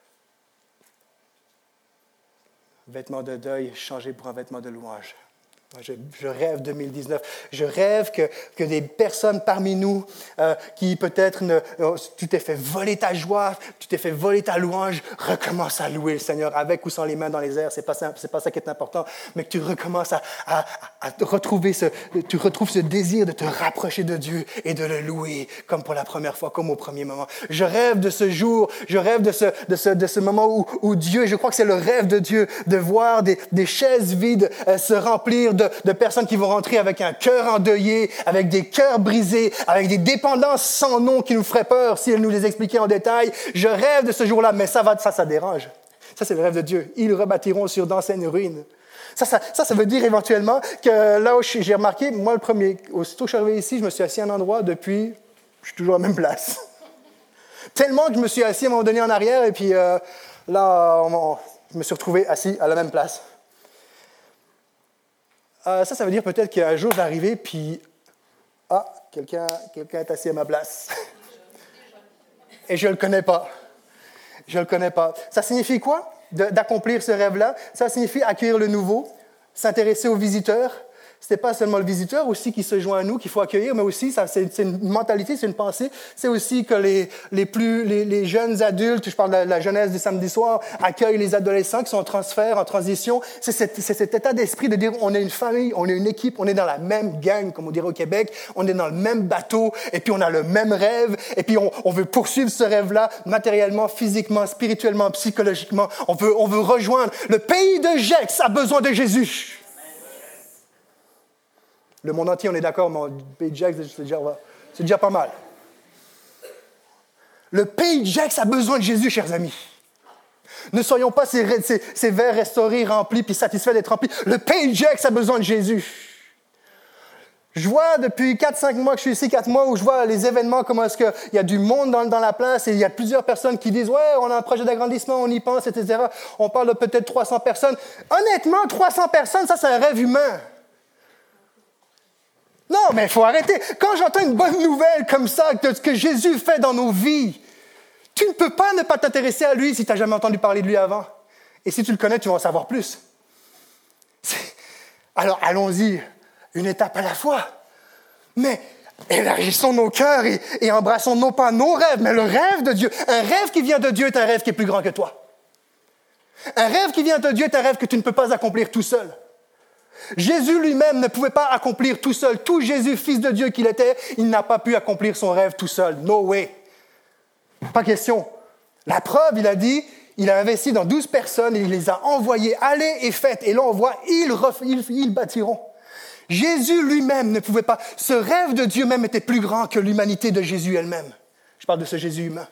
Vêtements de deuil changés pour un vêtement de louange. Je, je rêve deux mille dix-neuf. Je rêve que, que des personnes parmi nous euh, qui peut-être, ne, euh, tu t'es fait voler ta joie, tu t'es fait voler ta louange, recommence à louer le Seigneur avec ou sans les mains dans les airs. C'est pas ça, c'est pas ça qui est important, mais que tu recommences à, à, à retrouver ce, tu retrouves ce désir de te rapprocher de Dieu et de le louer comme pour la première fois, comme au premier moment. Je rêve de ce jour, je rêve de ce, de ce, de ce moment où, où Dieu, je crois que c'est le rêve de Dieu, de voir des, des chaises vides euh, se remplir de De, de personnes qui vont rentrer avec un cœur endeuillé, avec des cœurs brisés, avec des dépendances sans nom qui nous feraient peur si elle nous les expliquait en détail. Je rêve de ce jour-là, mais ça, va, ça, ça dérange. Ça, c'est le rêve de Dieu. Ils rebâtiront sur d'anciennes ruines. Ça ça, ça, ça veut dire éventuellement que là où j'ai remarqué, moi, le premier, aussitôt que je suis arrivé ici, je me suis assis à un endroit depuis, je suis toujours à la même place. Tellement que je me suis assis à un moment donné en arrière, et puis euh, là, on, on, je me suis retrouvé assis à la même place. Euh, ça, ça veut dire peut-être qu'un jour, je vais arriver, puis ah, quelqu'un, quelqu'un est assis à ma place. Et je ne le connais pas. Je ne le connais pas. Ça signifie quoi, de, d'accomplir ce rêve-là? Ça signifie accueillir le nouveau, s'intéresser aux visiteurs. Ce n'est pas seulement le visiteur aussi qui se joint à nous, qu'il faut accueillir, mais aussi, ça, c'est, c'est une mentalité, c'est une pensée. C'est aussi que les, les, plus, les, les jeunes adultes, je parle de la, la jeunesse du samedi soir, accueillent les adolescents qui sont en transfert, en transition. C'est, cet, c'est cet état d'esprit de dire on est une famille, on est une équipe, on est dans la même gang, comme on dirait au Québec, on est dans le même bateau, et puis on a le même rêve, et puis on, on veut poursuivre ce rêve-là matériellement, physiquement, spirituellement, psychologiquement. On veut, on veut rejoindre. Le pays de Gex a besoin de Jésus. Le monde entier, on est d'accord, mais le pays de Gex, c'est déjà, c'est déjà pas mal. Le pays de Gex a besoin de Jésus, chers amis. Ne soyons pas ces, ces, ces verres restaurés, remplis, puis satisfaits d'être remplis. Le pays de Gex a besoin de Jésus. Je vois depuis quatre cinq mois que je suis ici, quatre mois, où je vois les événements, comment est-ce qu'il y a du monde dans, dans la place, et il y a plusieurs personnes qui disent « Ouais, on a un projet d'agrandissement, on y pense, et cetera » On parle de peut-être trois cents personnes. Honnêtement, trois cents personnes, ça, c'est un rêve humain. Non, mais il faut arrêter. Quand j'entends une bonne nouvelle comme ça, de ce que Jésus fait dans nos vies, tu ne peux pas ne pas t'intéresser à lui si tu n'as jamais entendu parler de lui avant. Et si tu le connais, tu vas en savoir plus. C'est... Alors, allons-y, une étape à la fois. Mais élargissons nos cœurs et, et embrassons non pas nos rêves, mais le rêve de Dieu. Un rêve qui vient de Dieu est un rêve qui est plus grand que toi. Un rêve qui vient de Dieu est un rêve que tu ne peux pas accomplir tout seul. Jésus lui-même ne pouvait pas accomplir tout seul. Tout Jésus, fils de Dieu qu'il était, il n'a pas pu accomplir son rêve tout seul. No way. Pas question. La preuve, il a dit, il a investi dans douze personnes et il les a envoyées. Allez et faites. Et là, on voit, ils, ref, ils, ils bâtiront. Jésus lui-même ne pouvait pas. Ce rêve de Dieu même était plus grand que l'humanité de Jésus elle-même. Je parle de ce Jésus humain.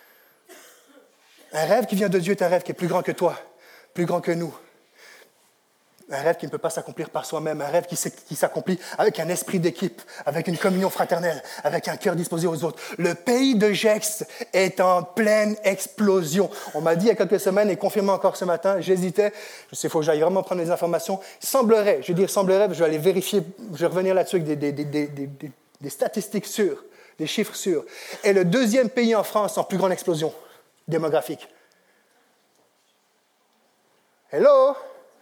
Un rêve qui vient de Dieu est un rêve qui est plus grand que toi, plus grand que nous. Un rêve qui ne peut pas s'accomplir par soi-même, un rêve qui, qui s'accomplit avec un esprit d'équipe, avec une communion fraternelle, avec un cœur disposé aux autres. Le pays de Gex est en pleine explosion. On m'a dit il y a quelques semaines, et confirmé encore ce matin, j'hésitais, je sais, il faut que j'aille vraiment prendre des informations. Semblerait, je vais dire semblerait, je vais aller vérifier, je vais revenir là-dessus avec des, des, des, des, des, des statistiques sûres, des chiffres sûrs. Est le deuxième pays en France en plus grande explosion démographique. Hello?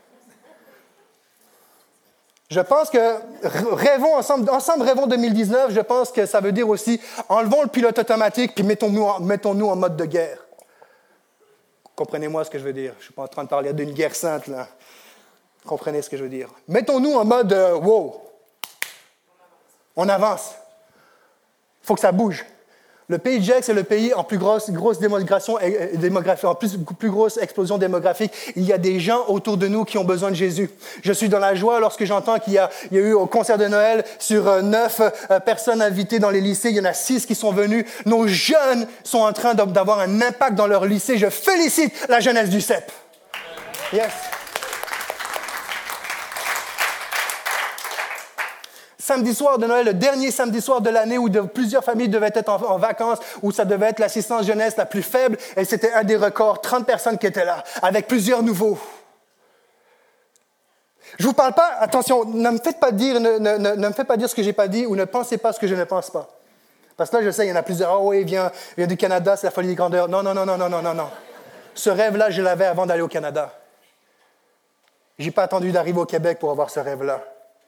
Je pense que rêvons ensemble, ensemble rêvons deux mille dix-neuf, je pense que ça veut dire aussi enlevons le pilote automatique puis mettons-nous en, mettons-nous en mode de guerre. Comprenez-moi ce que je veux dire. Je ne suis pas en train de parler d'une guerre sainte, là. Comprenez ce que je veux dire. Mettons-nous en mode euh, wow. On avance. Il faut que ça bouge. Le pays de Gex est le pays en plus grosse, grosse démogration, démographie, en plus, plus grosse explosion démographique. Il y a des gens autour de nous qui ont besoin de Jésus. Je suis dans la joie lorsque j'entends qu'il y a, il y a eu au concert de Noël, sur euh, neuf euh, personnes invitées dans les lycées, il y en a six qui sont venus. Nos jeunes sont en train d'avoir un impact dans leur lycée. Je félicite la jeunesse du C E P. Yes. Samedi soir de Noël, le dernier samedi soir de l'année où de, plusieurs familles devaient être en, en vacances, où ça devait être l'assistance jeunesse la plus faible, et c'était un des records, trente personnes qui étaient là, avec plusieurs nouveaux. Je vous parle pas, attention, ne me faites pas dire, ne, ne, ne, ne me faites pas dire ce que j'ai pas dit, ou ne pensez pas ce que je ne pense pas. Parce que là, je sais, il y en a plusieurs, oh oui, il vient, il vient du Canada, c'est la folie des grandeurs. Non, non, non, non, non, non, non, non. Ce rêve-là, je l'avais avant d'aller au Canada. J'ai pas attendu d'arriver au Québec pour avoir ce rêve-là.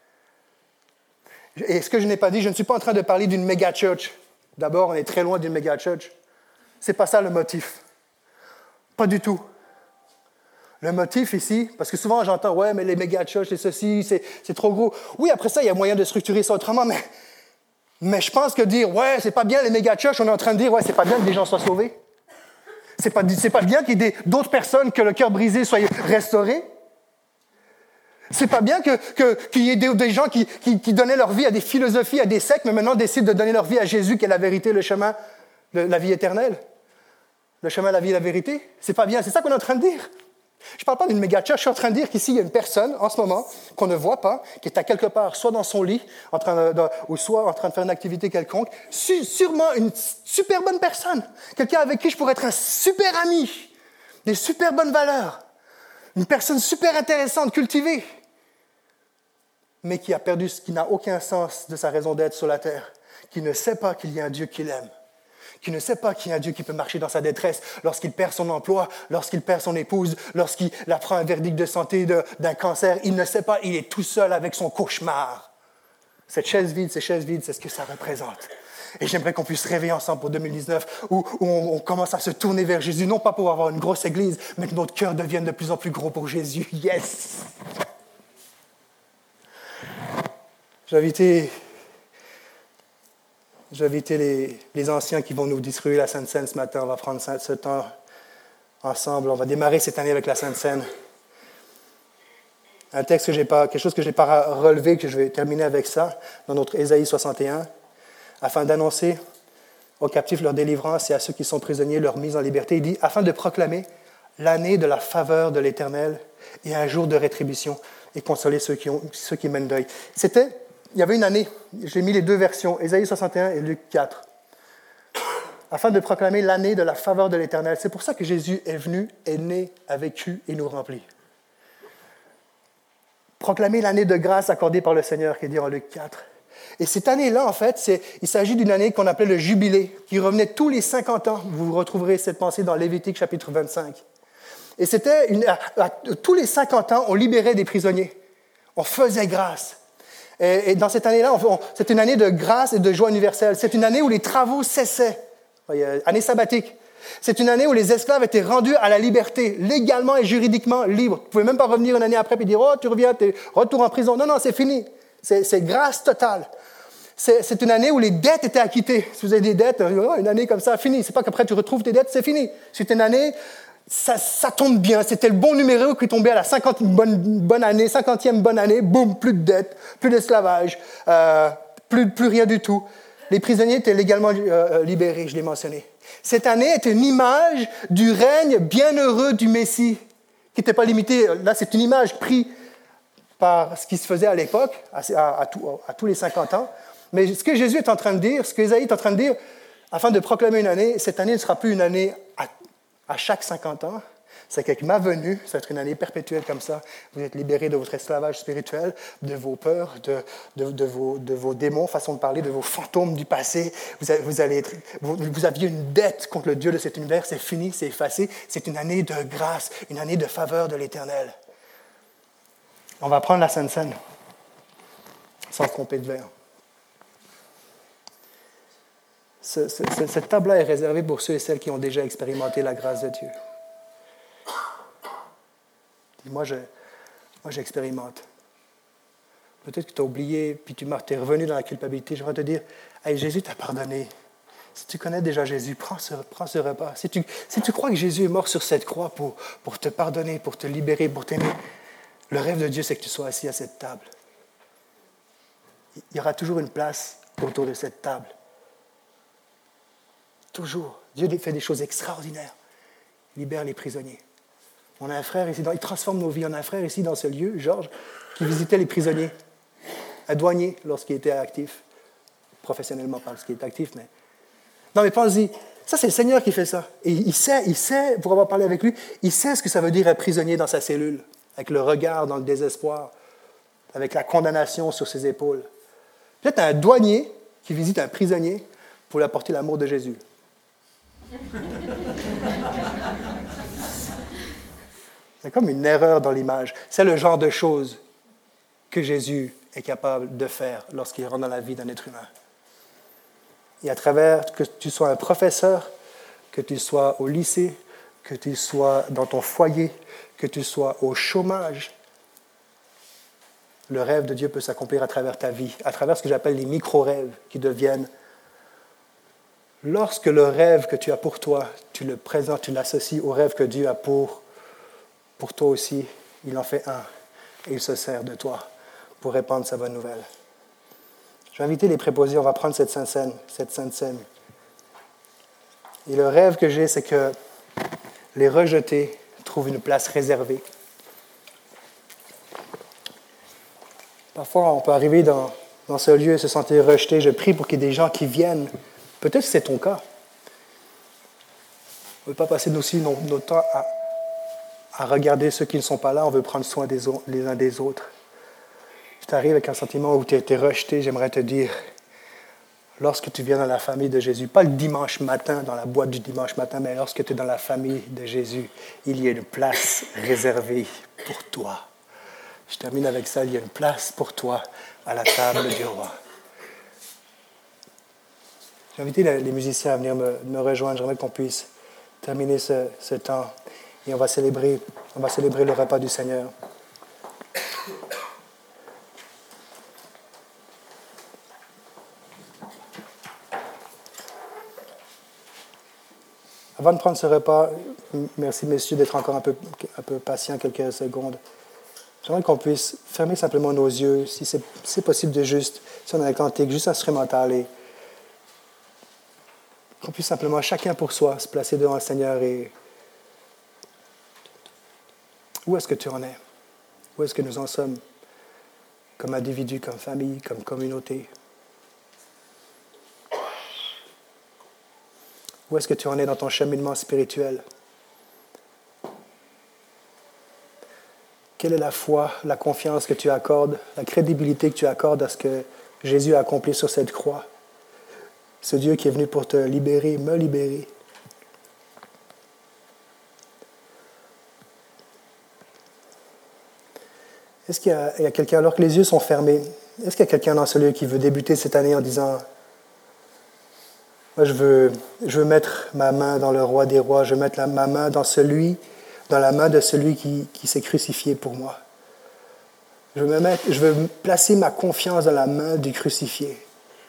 Et ce que je n'ai pas dit, je ne suis pas en train de parler d'une méga church. D'abord, on est très loin d'une méga church. Ce n'est pas ça le motif. Pas du tout. Le motif ici, parce que souvent j'entends, ouais, mais les méga church, c'est ceci, c'est, c'est trop gros. Oui, après ça, il y a moyen de structurer ça autrement, mais, mais je pense que dire, ouais, c'est pas bien les méga church, on est en train de dire, ouais, c'est pas bien que des gens soient sauvés. C'est pas, c'est pas bien qu'il y ait des, d'autres personnes que le cœur brisé soit restauré. C'est pas bien que, que, qu'il y ait des, des gens qui, qui, qui donnaient leur vie à des philosophies, à des sectes, mais maintenant décident de donner leur vie à Jésus, qui est la vérité, le chemin, le, la vie éternelle. Le chemin, la vie et la vérité. C'est pas bien, c'est ça qu'on est en train de dire. Je ne parle pas d'une méga church, je suis en train de dire qu'ici, il y a une personne, en ce moment, qu'on ne voit pas, qui est à quelque part, soit dans son lit, en train de, ou soit en train de faire une activité quelconque, su, sûrement une super bonne personne, quelqu'un avec qui je pourrais être un super ami, des super bonnes valeurs, une personne super intéressante, cultivée, mais qui a perdu ce qui n'a aucun sens de sa raison d'être sur la terre, qui ne sait pas qu'il y a un Dieu qui l'aime, qui ne sait pas qu'il y a un Dieu qui peut marcher dans sa détresse lorsqu'il perd son emploi, lorsqu'il perd son épouse, lorsqu'il apprend un verdict de santé de, d'un cancer. Il ne sait pas, il est tout seul avec son cauchemar. Cette chaise vide, ces chaises vides, c'est ce que ça représente. Et j'aimerais qu'on puisse rêver ensemble pour deux mille dix-neuf, où, où on, on commence à se tourner vers Jésus, non pas pour avoir une grosse église, mais que notre cœur devienne de plus en plus gros pour Jésus. Yes! J'ai invité... J'ai invité les, les anciens qui vont nous distribuer la Sainte Seine ce matin. On va prendre ce temps ensemble. On va démarrer cette année avec la Sainte Seine. Un texte que j'ai pas, quelque chose que je n'ai pas relevé, que je vais terminer avec ça, dans notre Ésaïe soixante et un, afin d'annoncer aux captifs leur délivrance et à ceux qui sont prisonniers leur mise en liberté. Il dit, afin de proclamer l'année de la faveur de l'Éternel et un jour de rétribution et consoler ceux qui, ont, ceux qui mènent deuil. C'était... Il y avait une année, j'ai mis les deux versions, Ésaïe soixante et un et Luc quatre, afin de proclamer l'année de la faveur de l'Éternel. C'est pour ça que Jésus est venu, est né, a vécu et nous remplit. Proclamer l'année de grâce accordée par le Seigneur, qui est dit en Luc quatre. Et cette année-là, en fait, c'est, il s'agit d'une année qu'on appelait le jubilé, qui revenait tous les cinquante ans. Vous retrouverez cette pensée dans Lévitique chapitre vingt-cinq. Et c'était, une, à, à, tous les cinquante ans, on libérait des prisonniers. On faisait grâce. Et dans cette année-là, on, on, c'est une année de grâce et de joie universelle. C'est une année où les travaux cessaient. Voyez, année sabbatique. C'est une année où les esclaves étaient rendus à la liberté, légalement et juridiquement libres. Vous ne pouvez même pas revenir une année après et dire « Oh, tu reviens, tu es retour en prison. » Non, non, c'est fini. C'est, c'est grâce totale. C'est, c'est une année où les dettes étaient acquittées. Si vous avez des dettes, oh, une année comme ça, fini. C'est pas qu'après tu retrouves tes dettes, c'est fini. C'est une année... Ça, ça tombe bien, c'était le bon numéro qui tombait à la cinquantième bonne, bonne année, cinquantième bonne année, boum, plus de dettes, plus d'esclavage, euh, plus, plus rien du tout. Les prisonniers étaient légalement euh, libérés, je l'ai mentionné. Cette année est une image du règne bienheureux du Messie, qui n'était pas limité, là c'est une image prise par ce qui se faisait à l'époque, à, à, à, tout, à tous les cinquante ans. Mais ce que Jésus est en train de dire, ce que Ésaïe est en train de dire, afin de proclamer une année, cette année ne sera plus une année à À chaque cinquante ans, c'est qu'avec ma venue, ça va être une année perpétuelle comme ça. Vous êtes libérés de votre esclavage spirituel, de vos peurs, de, de, de, vos, de vos démons, façon de parler, de vos fantômes du passé. Vous, avez, vous, allez être, vous, vous aviez une dette contre le Dieu de cet univers, c'est fini, c'est effacé. C'est une année de grâce, une année de faveur de l'Éternel. On va prendre la Sainte Seine, sans se tromper de vers. Ce, ce, cette table-là est réservée pour ceux et celles qui ont déjà expérimenté la grâce de Dieu. Moi, je, moi j'expérimente. Peut-être que tu as oublié, puis tu es revenu dans la culpabilité. Je vais te dire, hey, Jésus t'a pardonné. Si tu connais déjà Jésus, prends ce, prends ce repas. Si tu, si tu crois que Jésus est mort sur cette croix pour, pour te pardonner, pour te libérer, pour t'aimer, le rêve de Dieu, c'est que tu sois assis à cette table. Il y aura toujours une place autour de cette table. Toujours. Dieu fait des choses extraordinaires. Il libère les prisonniers. On a un frère ici, dans, il transforme nos vies. On a un frère ici dans ce lieu, Georges, qui visitait les prisonniers. Un douanier lorsqu'il était actif. Professionnellement, pas parce qu'il était actif, mais... Non, mais pense-y. Ça, c'est le Seigneur qui fait ça. Et il sait, il sait, pour avoir parlé avec lui, il sait ce que ça veut dire un prisonnier dans sa cellule, avec le regard dans le désespoir, avec la condamnation sur ses épaules. Peut-être un douanier qui visite un prisonnier pour lui apporter l'amour de Jésus. C'est comme une erreur dans l'image. C'est le genre de choses que Jésus est capable de faire lorsqu'il rentre dans la vie d'un être humain. Et à travers, que tu sois un professeur, que tu sois au lycée, que tu sois dans ton foyer, que tu sois au chômage, le rêve de Dieu peut s'accomplir à travers ta vie, à travers ce que j'appelle les micro-rêves qui deviennent. Lorsque le rêve que tu as pour toi, tu le présentes, tu l'associes au rêve que Dieu a pour, pour toi aussi, il en fait un et il se sert de toi pour répandre sa bonne nouvelle. Je vais inviter les préposés, on va prendre cette sainte scène, cette sainte scène. Et le rêve que j'ai, c'est que les rejetés trouvent une place réservée. Parfois, on peut arriver dans, dans ce lieu et se sentir rejeté. Je prie pour qu'il y ait des gens qui viennent. Peut-être que c'est ton cas. On ne veut pas passer aussi notre temps à, à regarder ceux qui ne sont pas là. On veut prendre soin des, les uns des autres. Si tu arrives avec un sentiment où tu as été rejeté, j'aimerais te dire, lorsque tu viens dans la famille de Jésus, pas le dimanche matin, dans la boîte du dimanche matin, mais lorsque tu es dans la famille de Jésus, il y a une place réservée pour toi. Je termine avec ça, il y a une place pour toi à la table du roi. J'ai invité les musiciens à venir me, me rejoindre. J'aimerais qu'on puisse terminer ce, ce temps et on va célébrer, on va célébrer le repas du Seigneur. Avant de prendre ce repas, merci messieurs d'être encore un peu, un peu patients quelques secondes. J'aimerais qu'on puisse fermer simplement nos yeux, si c'est, si c'est possible de juste, si on a un cantique, juste instrumental, et qu'on puisse simplement, chacun pour soi, se placer devant le Seigneur et où est-ce que tu en es? Où est-ce que nous en sommes? Comme individus, comme famille, comme communauté? Où est-ce que tu en es dans ton cheminement spirituel? Quelle est la foi, la confiance que tu accordes, la crédibilité que tu accordes à ce que Jésus a accompli sur cette croix? Ce Dieu qui est venu pour te libérer, me libérer. Est-ce qu'il y a, il y a quelqu'un, alors que les yeux sont fermés, est-ce qu'il y a quelqu'un dans ce lieu qui veut débuter cette année en disant « Moi, je veux, je veux mettre ma main dans le roi des rois, je veux mettre la, ma main dans celui dans la main de celui qui, qui s'est crucifié pour moi. Je veux, me mettre, je veux placer ma confiance dans la main du crucifié,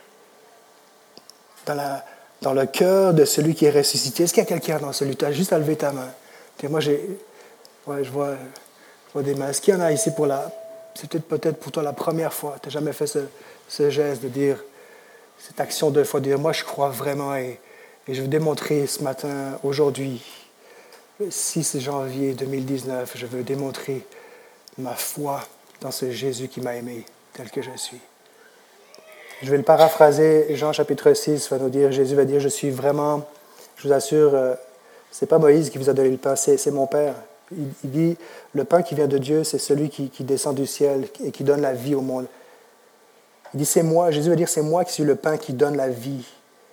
dans, la, dans le cœur de celui qui est ressuscité. Est-ce qu'il y a quelqu'un dans celui? Tu as juste à lever ta main. Et moi, j'ai, ouais, je, vois, je vois des mains. Est-ce qu'il y en a ici pour la... C'est peut-être, peut-être pour toi la première fois. Tu n'as jamais fait ce, ce geste de dire, cette action deux fois, de dire, moi, je crois vraiment et, et je veux démontrer ce matin, aujourd'hui, le six janvier deux mille dix-neuf, je veux démontrer ma foi dans ce Jésus qui m'a aimé tel que je suis. Je vais le paraphraser. Jean chapitre six va nous dire, Jésus va dire, je suis vraiment, je vous assure, euh, ce n'est pas Moïse qui vous a donné le pain, c'est, c'est mon Père. Il, il dit, le pain qui vient de Dieu, c'est celui qui, qui descend du ciel et qui donne la vie au monde. Il dit, c'est moi, Jésus va dire, c'est moi qui suis le pain qui donne la vie.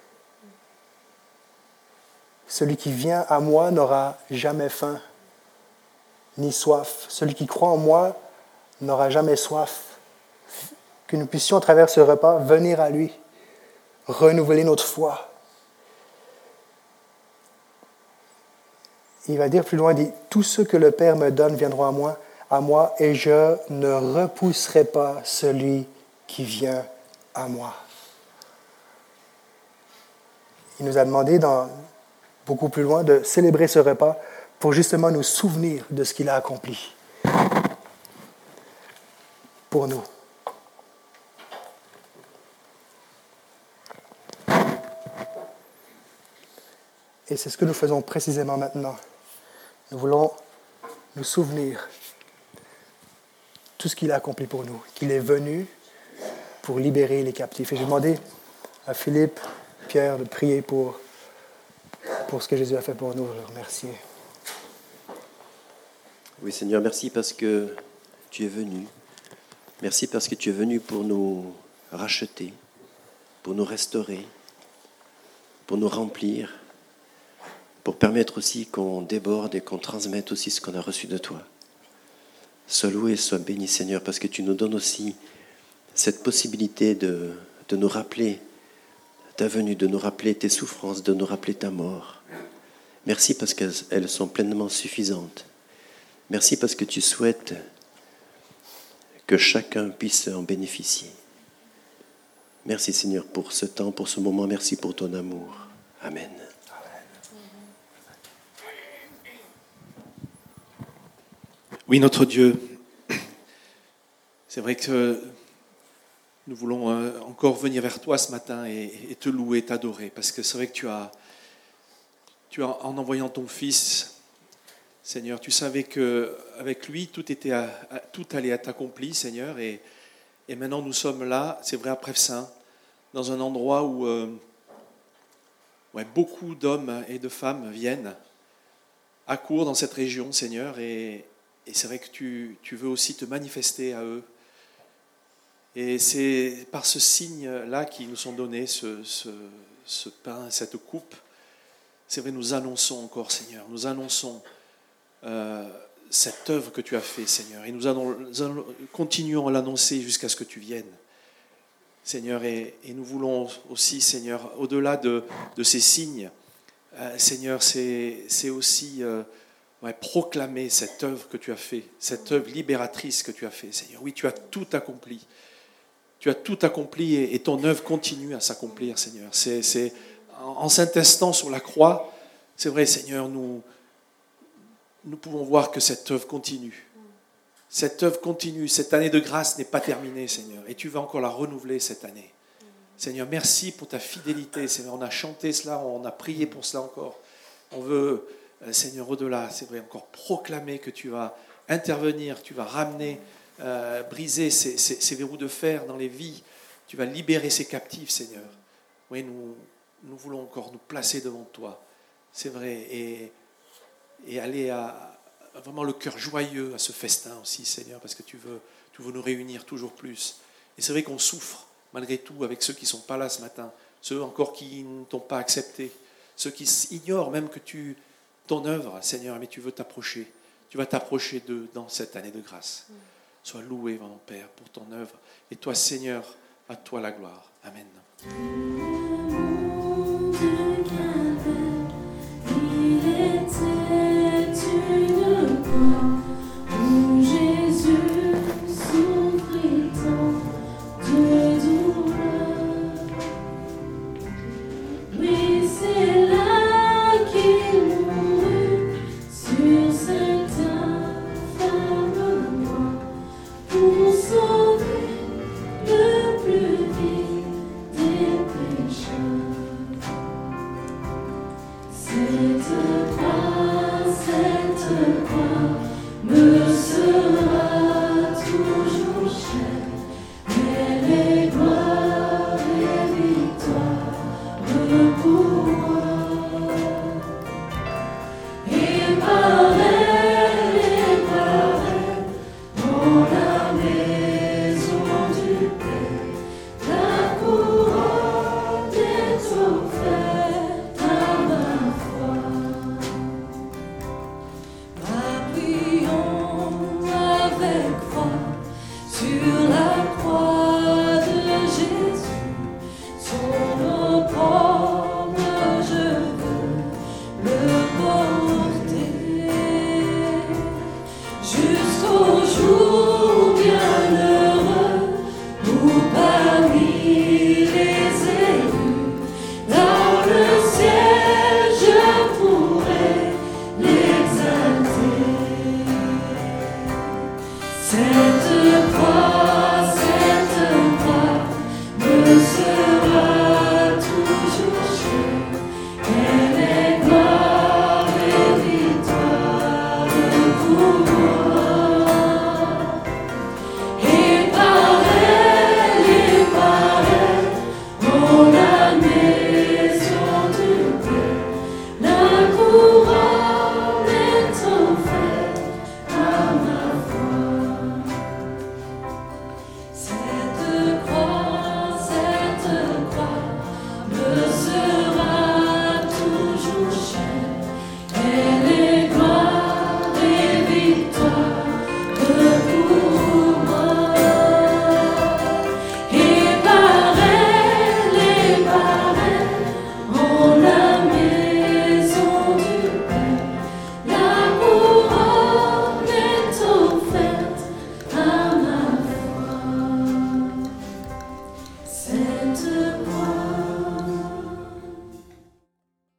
Celui qui vient à moi n'aura jamais faim, ni soif. Celui qui croit en moi n'aura jamais soif. Que nous puissions, à travers ce repas, venir à lui, renouveler notre foi. Il va dire plus loin, il dit, tous ceux que le Père me donne viendront à moi, à moi, et je ne repousserai pas celui qui vient à moi. Il nous a demandé dans beaucoup plus loin, de célébrer ce repas pour justement nous souvenir de ce qu'il a accompli pour nous. Et c'est ce que nous faisons précisément maintenant. Nous voulons nous souvenir de tout ce qu'il a accompli pour nous, qu'il est venu pour libérer les captifs. Et j'ai demandé à Philippe, Pierre, de prier pour pour ce que Jésus a fait pour nous. Je le remercie. Oui, Seigneur, merci parce que tu es venu. Merci parce que tu es venu pour nous racheter, pour nous restaurer, pour nous remplir, pour permettre aussi qu'on déborde et qu'on transmette aussi ce qu'on a reçu de toi. Sois loué et sois béni, Seigneur, parce que tu nous donnes aussi cette possibilité de, de nous rappeler ta venue, de nous rappeler tes souffrances, de nous rappeler ta mort. Merci parce qu'elles sont pleinement suffisantes. Merci parce que tu souhaites que chacun puisse en bénéficier. Merci Seigneur pour ce temps, pour ce moment. Merci pour ton amour. Amen. Oui, notre Dieu, c'est vrai que nous voulons encore venir vers toi ce matin et, et te louer, t'adorer, parce que c'est vrai que tu as, tu as, en envoyant ton Fils, Seigneur, tu savais qu'avec lui, tout, était à, à, tout allait être accompli, Seigneur, et, et maintenant nous sommes là, c'est vrai, à Prèves-Saint, dans un endroit où euh, ouais, beaucoup d'hommes et de femmes viennent, accourent dans cette région, Seigneur, et, et c'est vrai que tu, tu veux aussi te manifester à eux. Et c'est par ce signe-là qu'ils nous sont donnés, ce, ce, ce pain, cette coupe. C'est vrai, nous annonçons encore, Seigneur, nous annonçons euh, cette œuvre que tu as faite, Seigneur. Et nous, allons, nous allons, continuons à l'annoncer jusqu'à ce que tu viennes, Seigneur. Et, et nous voulons aussi, Seigneur, au-delà de, de ces signes, euh, Seigneur, c'est, c'est aussi euh, ouais, proclamer cette œuvre que tu as faite, cette œuvre libératrice que tu as faite, Seigneur. Oui, tu as tout accompli. Tu as tout accompli et, et ton œuvre continue à s'accomplir, Seigneur. C'est, c'est, en, en s'intestant sur la croix, c'est vrai, Seigneur, nous, nous pouvons voir que cette œuvre continue. Cette œuvre continue. Cette année de grâce n'est pas terminée, Seigneur. Et tu vas encore la renouveler cette année. Seigneur, merci pour ta fidélité. Seigneur, on a chanté cela, on a prié pour cela encore. On veut, Seigneur, au-delà, c'est vrai, encore proclamer que tu vas intervenir, tu vas ramener, Euh, briser ces, ces, ces verrous de fer dans les vies. Tu vas libérer ces captifs, Seigneur. Oui, nous, nous voulons encore nous placer devant toi. C'est vrai. Et, et aller à, à vraiment le cœur joyeux à ce festin aussi, Seigneur, parce que tu veux, tu veux nous réunir toujours plus. Et c'est vrai qu'on souffre, malgré tout, avec ceux qui ne sont pas là ce matin, ceux encore qui ne t'ont pas accepté, ceux qui ignorent même que tu, ton œuvre, Seigneur, mais tu veux t'approcher. Tu vas t'approcher d'eux dans cette année de grâce. Mm. Sois loué, mon Père, pour ton œuvre. Et toi, Seigneur, à toi la gloire. Amen. Pour sauver le plus vil des pécheurs.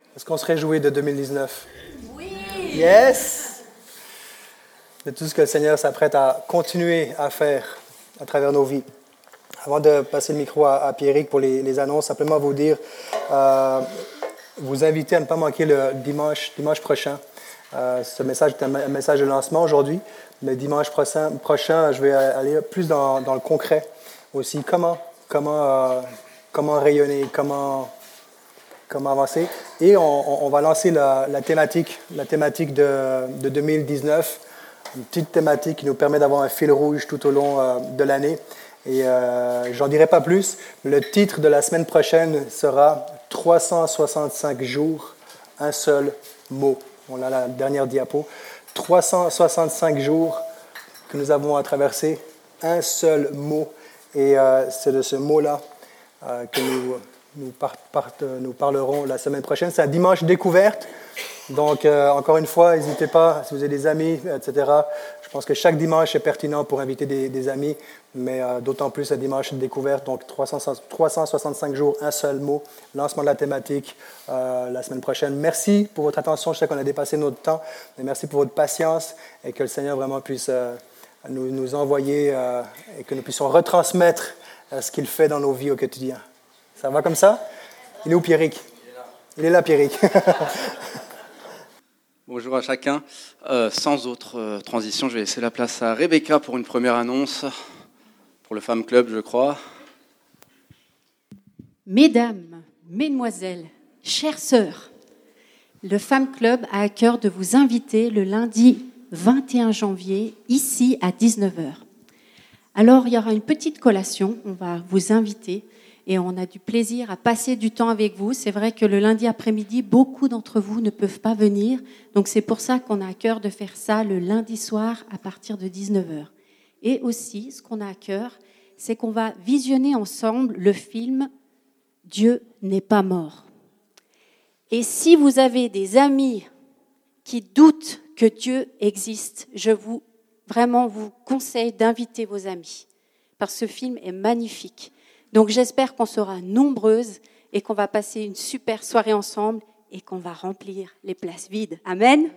Est-ce qu'on se réjouit de deux mille dix-neuf? Oui! Yes! De tout ce que le Seigneur s'apprête à continuer à faire à travers nos vies. Avant de passer le micro à, à Pierrick pour les, les annonces, simplement vous dire, euh, vous inviter à ne pas manquer le dimanche, dimanche prochain. Euh, ce message est un, un message de lancement aujourd'hui, mais dimanche prochain, prochain je vais aller plus dans, dans le concret aussi. Comment, comment, euh, comment rayonner, comment, comment avancer. Et on, on va lancer la, la thématique, la thématique de, de deux mille dix-neuf, une petite thématique qui nous permet d'avoir un fil rouge tout au long euh, de l'année. Et euh, j'en dirai pas plus. Le titre de la semaine prochaine sera trois cent soixante-cinq jours, un seul mot. On a la dernière diapo. trois cent soixante-cinq jours que nous avons à traverser, un seul mot. Et euh, c'est de ce mot-là euh, que nous, nous, par, par, nous parlerons la semaine prochaine. C'est un dimanche découverte. Donc, euh, encore une fois, n'hésitez pas, si vous avez des amis, et cetera. Je pense que chaque dimanche est pertinent pour inviter des, des amis, mais euh, d'autant plus un dimanche de découverte. Donc, trois cent soixante-cinq jours, un seul mot, lancement de la thématique euh, la semaine prochaine. Merci pour votre attention. Je sais qu'on a dépassé notre temps, mais merci pour votre patience et que le Seigneur vraiment puisse euh, nous, nous envoyer euh, et que nous puissions retransmettre euh, ce qu'il fait dans nos vies au quotidien. Ça va comme ça? Il est où, Pierrick? Il est là, Pierrick. Bonjour à chacun. Euh, sans autre euh, transition, je vais laisser la place à Rebecca pour une première annonce pour le Femme Club, je crois. Mesdames, mesdemoiselles, chères sœurs, le Femme Club a à cœur de vous inviter le lundi vingt et un janvier, ici à dix-neuf heures. Alors, il y aura une petite collation, on va vous inviter. Et on a du plaisir à passer du temps avec vous. C'est vrai que le lundi après-midi, beaucoup d'entre vous ne peuvent pas venir. Donc c'est pour ça qu'on a à cœur de faire ça le lundi soir à partir de dix-neuf heures. Et aussi, ce qu'on a à cœur, c'est qu'on va visionner ensemble le film « Dieu n'est pas mort ». Et si vous avez des amis qui doutent que Dieu existe, je vous vraiment vous conseille d'inviter vos amis. Parce que ce film est magnifique. Donc j'espère qu'on sera nombreuses et qu'on va passer une super soirée ensemble et qu'on va remplir les places vides. Amen.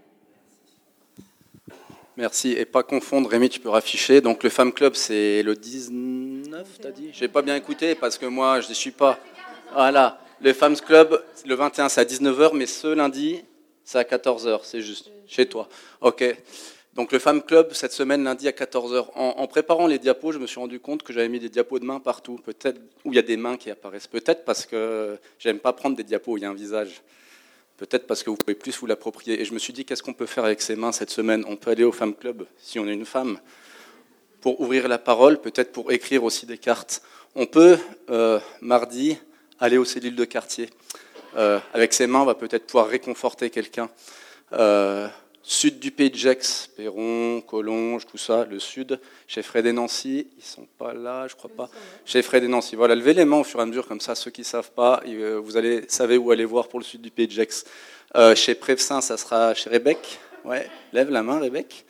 Merci. Et pas confondre, Rémi, tu peux rafficher. Donc le Femme Club, c'est le dix-neuf, t'as dit? Je n'ai pas bien écouté parce que moi, je ne suis pas... Voilà. Le Femme Club, le vingt et un, c'est à dix-neuf heures, mais ce lundi, c'est à quatorze heures, c'est juste chez toi. Ok. Donc le Femme Club, cette semaine, lundi à quatorze heures. En, en préparant les diapos, je me suis rendu compte que j'avais mis des diapos de mains partout, peut-être où il y a des mains qui apparaissent. Peut-être parce que j'aime pas prendre des diapos où il y a un visage. Peut-être parce que vous pouvez plus vous l'approprier. Et je me suis dit, qu'est-ce qu'on peut faire avec ces mains cette semaine? On peut aller au Femme Club, si on est une femme, pour ouvrir la parole, peut-être pour écrire aussi des cartes. On peut, euh, mardi, aller aux cellules de quartier. Euh, avec ses mains, on va peut-être pouvoir réconforter quelqu'un. Euh, Sud du Pays de Gex, Perron, Collonges, tout ça, le sud, chez Fred et Nancy, ils sont pas là, je crois pas. Chez Fred et Nancy, voilà, levez les mains au fur et à mesure, comme ça, ceux qui savent pas, vous allez savez où aller voir pour le sud du Pays de Gex. Euh, chez Prévesin, ça sera chez Rebecque, ouais, lève la main, Rebecque.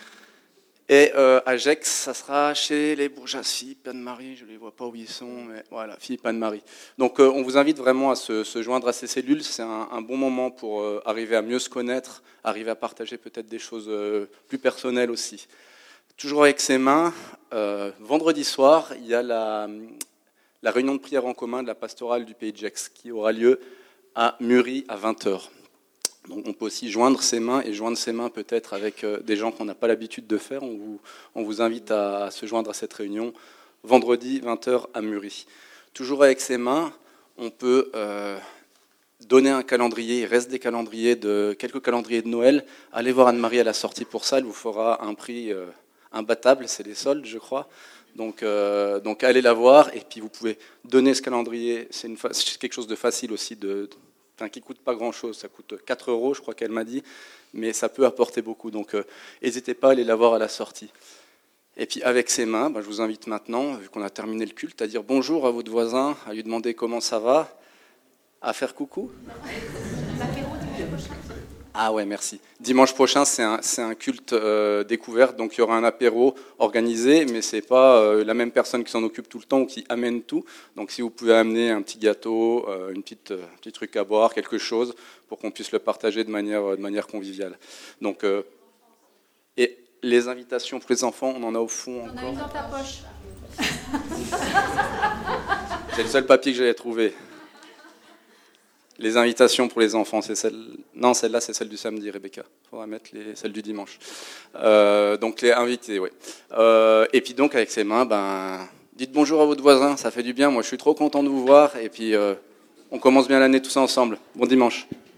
Et euh, à Gex, ça sera chez les Bourgeois Philippe, Anne-Marie, je ne les vois pas où ils sont, mais voilà, Philippe, Anne-Marie. Donc euh, on vous invite vraiment à se, se joindre à ces cellules, c'est un, un bon moment pour euh, arriver à mieux se connaître, arriver à partager peut-être des choses euh, plus personnelles aussi. Toujours avec ses mains, euh, vendredi soir, il y a la, la réunion de prière en commun de la pastorale du Pays de Gex qui aura lieu à Muri à vingt heures. Donc on peut aussi joindre ses mains et joindre ses mains peut-être avec des gens qu'on n'a pas l'habitude de faire. On vous, on vous invite à se joindre à cette réunion vendredi vingt heures à Muri. Toujours avec ses mains, on peut euh, donner un calendrier. Il reste des calendriers, de, quelques calendriers de Noël. Allez voir Anne-Marie à la sortie pour ça. Elle vous fera un prix euh, imbattable. C'est les soldes, je crois. Donc, euh, donc allez la voir et puis vous pouvez donner ce calendrier. C'est, une, c'est quelque chose de facile aussi de... qui ne coûte pas grand-chose, ça coûte quatre euros, je crois qu'elle m'a dit, mais ça peut apporter beaucoup. Donc, euh, n'hésitez pas à aller la voir à la sortie. Et puis, avec ses mains, bah, je vous invite maintenant, vu qu'on a terminé le culte, à dire bonjour à votre voisin, à lui demander comment ça va, à faire coucou. Ah ouais, merci. Dimanche prochain, c'est un, c'est un culte euh, découverte, donc il y aura un apéro organisé, mais c'est pas euh, la même personne qui s'en occupe tout le temps ou qui amène tout. Donc si vous pouvez amener un petit gâteau, euh, une petite, euh, un petit truc à boire, quelque chose, pour qu'on puisse le partager de manière, de manière conviviale. Donc, euh, et les invitations pour les enfants, on en a au fond On encore. a une dans ta poche. C'est le seul papier que j'avais trouvé. Les invitations pour les enfants, c'est celle. Non, celle-là, c'est celle du samedi, Rebecca. Il faudra mettre les... celle du dimanche. Euh, donc les invités, oui. Euh, et puis donc avec ses mains, ben, dites bonjour à votre voisin, ça fait du bien. Moi, je suis trop content de vous voir. Et puis, euh, on commence bien l'année tous ensemble. Bon dimanche.